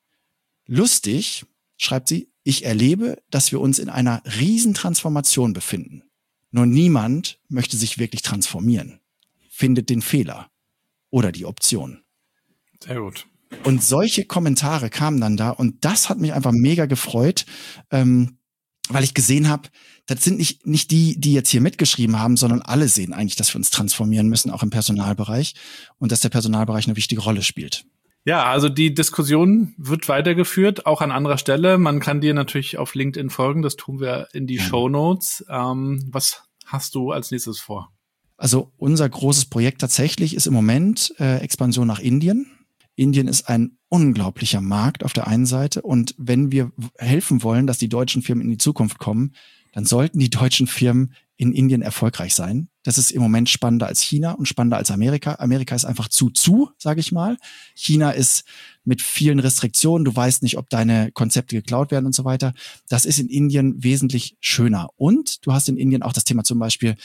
Lustig, schreibt sie, ich erlebe, dass wir uns in einer Riesentransformation befinden. Nur niemand möchte sich wirklich transformieren. Findet den Fehler oder die Option. Sehr gut. Und solche Kommentare kamen dann da und das hat mich einfach mega gefreut, ähm, weil ich gesehen habe, das sind nicht nicht die, die jetzt hier mitgeschrieben haben, sondern alle sehen eigentlich, dass wir uns transformieren müssen, auch im Personalbereich und dass der Personalbereich eine wichtige Rolle spielt. Ja, also die Diskussion wird weitergeführt, auch an anderer Stelle. Man kann dir natürlich auf LinkedIn folgen, das tun wir in die ja. Shownotes. Ähm, was hast du als nächstes vor? Also unser großes Projekt tatsächlich ist im Moment äh, Expansion nach Indien. Indien ist ein unglaublicher Markt auf der einen Seite und wenn wir helfen wollen, dass die deutschen Firmen in die Zukunft kommen, dann sollten die deutschen Firmen in Indien erfolgreich sein. Das ist im Moment spannender als China und spannender als Amerika. Amerika ist einfach zu zu, sage ich mal. China ist mit vielen Restriktionen. Du weißt nicht, ob deine Konzepte geklaut werden und so weiter. Das ist in Indien wesentlich schöner. Und du hast in Indien auch das Thema zum Beispiel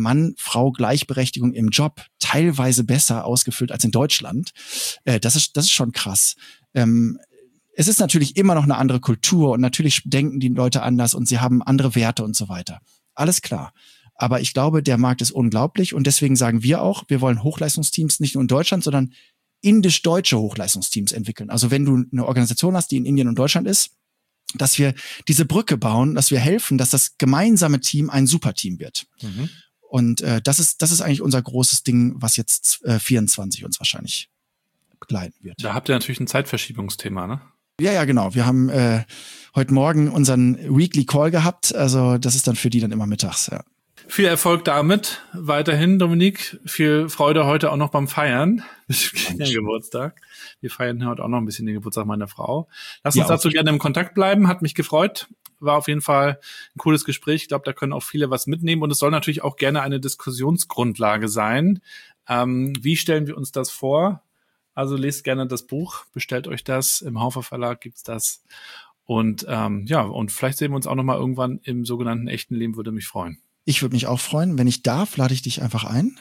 Mann-Frau-Gleichberechtigung im Job teilweise besser ausgefüllt als in Deutschland. Äh, das ist, das ist schon krass. Ähm, es ist natürlich immer noch eine andere Kultur und natürlich denken die Leute anders und sie haben andere Werte und so weiter. Alles klar. Aber ich glaube, der Markt ist unglaublich und deswegen sagen wir auch, wir wollen Hochleistungsteams nicht nur in Deutschland, sondern indisch-deutsche Hochleistungsteams entwickeln. Also wenn du eine Organisation hast, die in Indien und Deutschland ist, dass wir diese Brücke bauen, dass wir helfen, dass das gemeinsame Team ein Superteam wird. Mhm. Und äh, das ist das ist eigentlich unser großes Ding, was jetzt äh, vierundzwanzig uns wahrscheinlich begleiten wird. Da habt ihr natürlich ein Zeitverschiebungsthema, ne? Ja, ja, genau. Wir haben äh, heute Morgen unseren Weekly Call gehabt. Also das ist dann für die dann immer mittags, ja. Viel Erfolg damit. Weiterhin, Dominik. Viel Freude heute auch noch beim Feiern. Den Geburtstag. Wir feiern heute auch noch ein bisschen den Geburtstag meiner Frau. Lass uns ja, dazu gerne im Kontakt bleiben. Hat mich gefreut. War auf jeden Fall ein cooles Gespräch. Ich glaube, da können auch viele was mitnehmen. Und es soll natürlich auch gerne eine Diskussionsgrundlage sein. Ähm, wie stellen wir uns das vor? Also lest gerne das Buch, bestellt euch das. Im Haufer Verlag gibt's das. Und ähm, ja, und vielleicht sehen wir uns auch noch mal irgendwann im sogenannten echten Leben, würde mich freuen. Ich würde mich auch freuen. Wenn ich darf, lade ich dich einfach ein.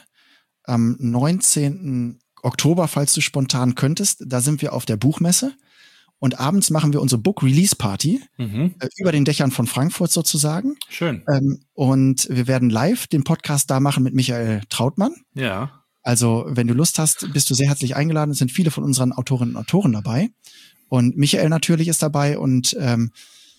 Am neunzehnten Oktober, falls du spontan könntest, da sind wir auf der Buchmesse. Und abends machen wir unsere Book-Release-Party mhm. äh, über den Dächern von Frankfurt sozusagen. Schön. Ähm, und wir werden live den Podcast da machen mit Michael Trautmann. Ja. Also, wenn du Lust hast, bist du sehr herzlich eingeladen. Es sind viele von unseren Autorinnen und Autoren dabei. Und Michael natürlich ist dabei. Und ähm,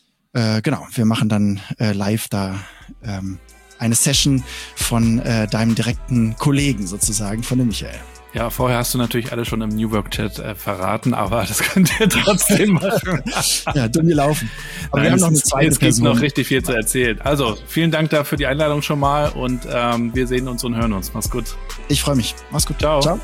äh, genau, wir machen dann äh, live da ähm, eine Session von äh, deinem direkten Kollegen sozusagen, von dem Michael. Ja, vorher hast du natürlich alle schon im New Work Chat äh, verraten, aber das könnt ihr trotzdem machen. Ja, dumm gelaufen. Aber Nein, wir haben noch eine ist, zweite es Person. gibt noch richtig viel zu erzählen. Also, vielen Dank dafür die Einladung schon mal und ähm, wir sehen uns und hören uns. Mach's gut. Ich freue mich. Mach's gut. Ciao. Ciao.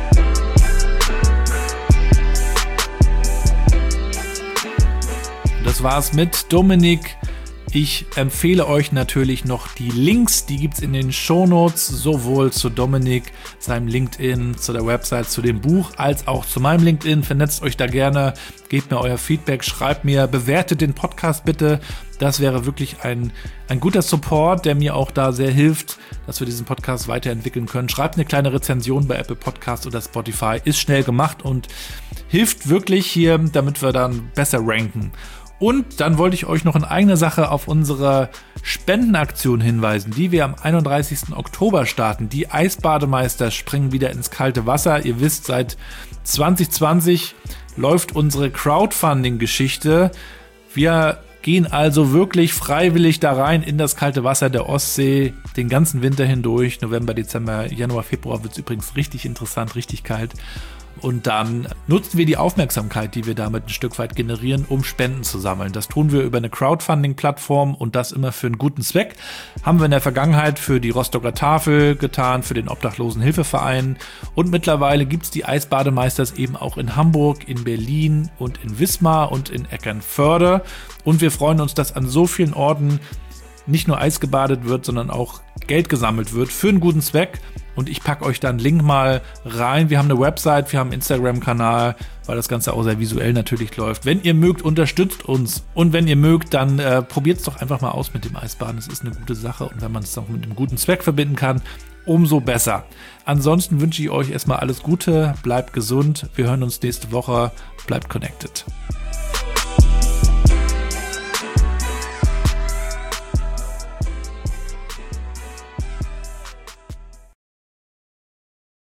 Das das war's mit Dominik. Ich empfehle euch natürlich noch die Links, die gibt's in den Shownotes, sowohl zu Dominik, seinem LinkedIn, zu der Website, zu dem Buch, als auch zu meinem LinkedIn. Vernetzt euch da gerne, gebt mir euer Feedback, schreibt mir, bewertet den Podcast bitte. Das wäre wirklich ein, ein guter Support, der mir auch da sehr hilft, dass wir diesen Podcast weiterentwickeln können. Schreibt eine kleine Rezension bei Apple Podcast oder Spotify, ist schnell gemacht und hilft wirklich hier, damit wir dann besser ranken. Und dann wollte ich euch noch in eigener Sache auf unsere Spendenaktion hinweisen, die wir am einunddreißigsten Oktober starten. Die Eisbademeister springen wieder ins kalte Wasser. Ihr wisst, seit zwanzig zwanzig läuft unsere Crowdfunding-Geschichte. Wir gehen also wirklich freiwillig da rein in das kalte Wasser der Ostsee, den ganzen Winter hindurch. November, Dezember, Januar, Februar wird es übrigens richtig interessant, richtig kalt. Und dann nutzen wir die Aufmerksamkeit, die wir damit ein Stück weit generieren, um Spenden zu sammeln. Das tun wir über eine Crowdfunding-Plattform und das immer für einen guten Zweck. Haben wir in der Vergangenheit für die Rostocker Tafel getan, für den Obdachlosenhilfeverein. Und mittlerweile gibt's die Eisbademeisters eben auch in Hamburg, in Berlin und in Wismar und in Eckernförde. Und wir freuen uns, dass an so vielen Orten nicht nur Eis gebadet wird, sondern auch Geld gesammelt wird für einen guten Zweck. Und ich packe euch da einen Link mal rein. Wir haben eine Website, wir haben einen Instagram-Kanal, weil das Ganze auch sehr visuell natürlich läuft. Wenn ihr mögt, unterstützt uns. Und wenn ihr mögt, dann äh, probiert es doch einfach mal aus mit dem Eisbaden. Es ist eine gute Sache. Und wenn man es auch mit einem guten Zweck verbinden kann, umso besser. Ansonsten wünsche ich euch erstmal alles Gute. Bleibt gesund. Wir hören uns nächste Woche. Bleibt connected.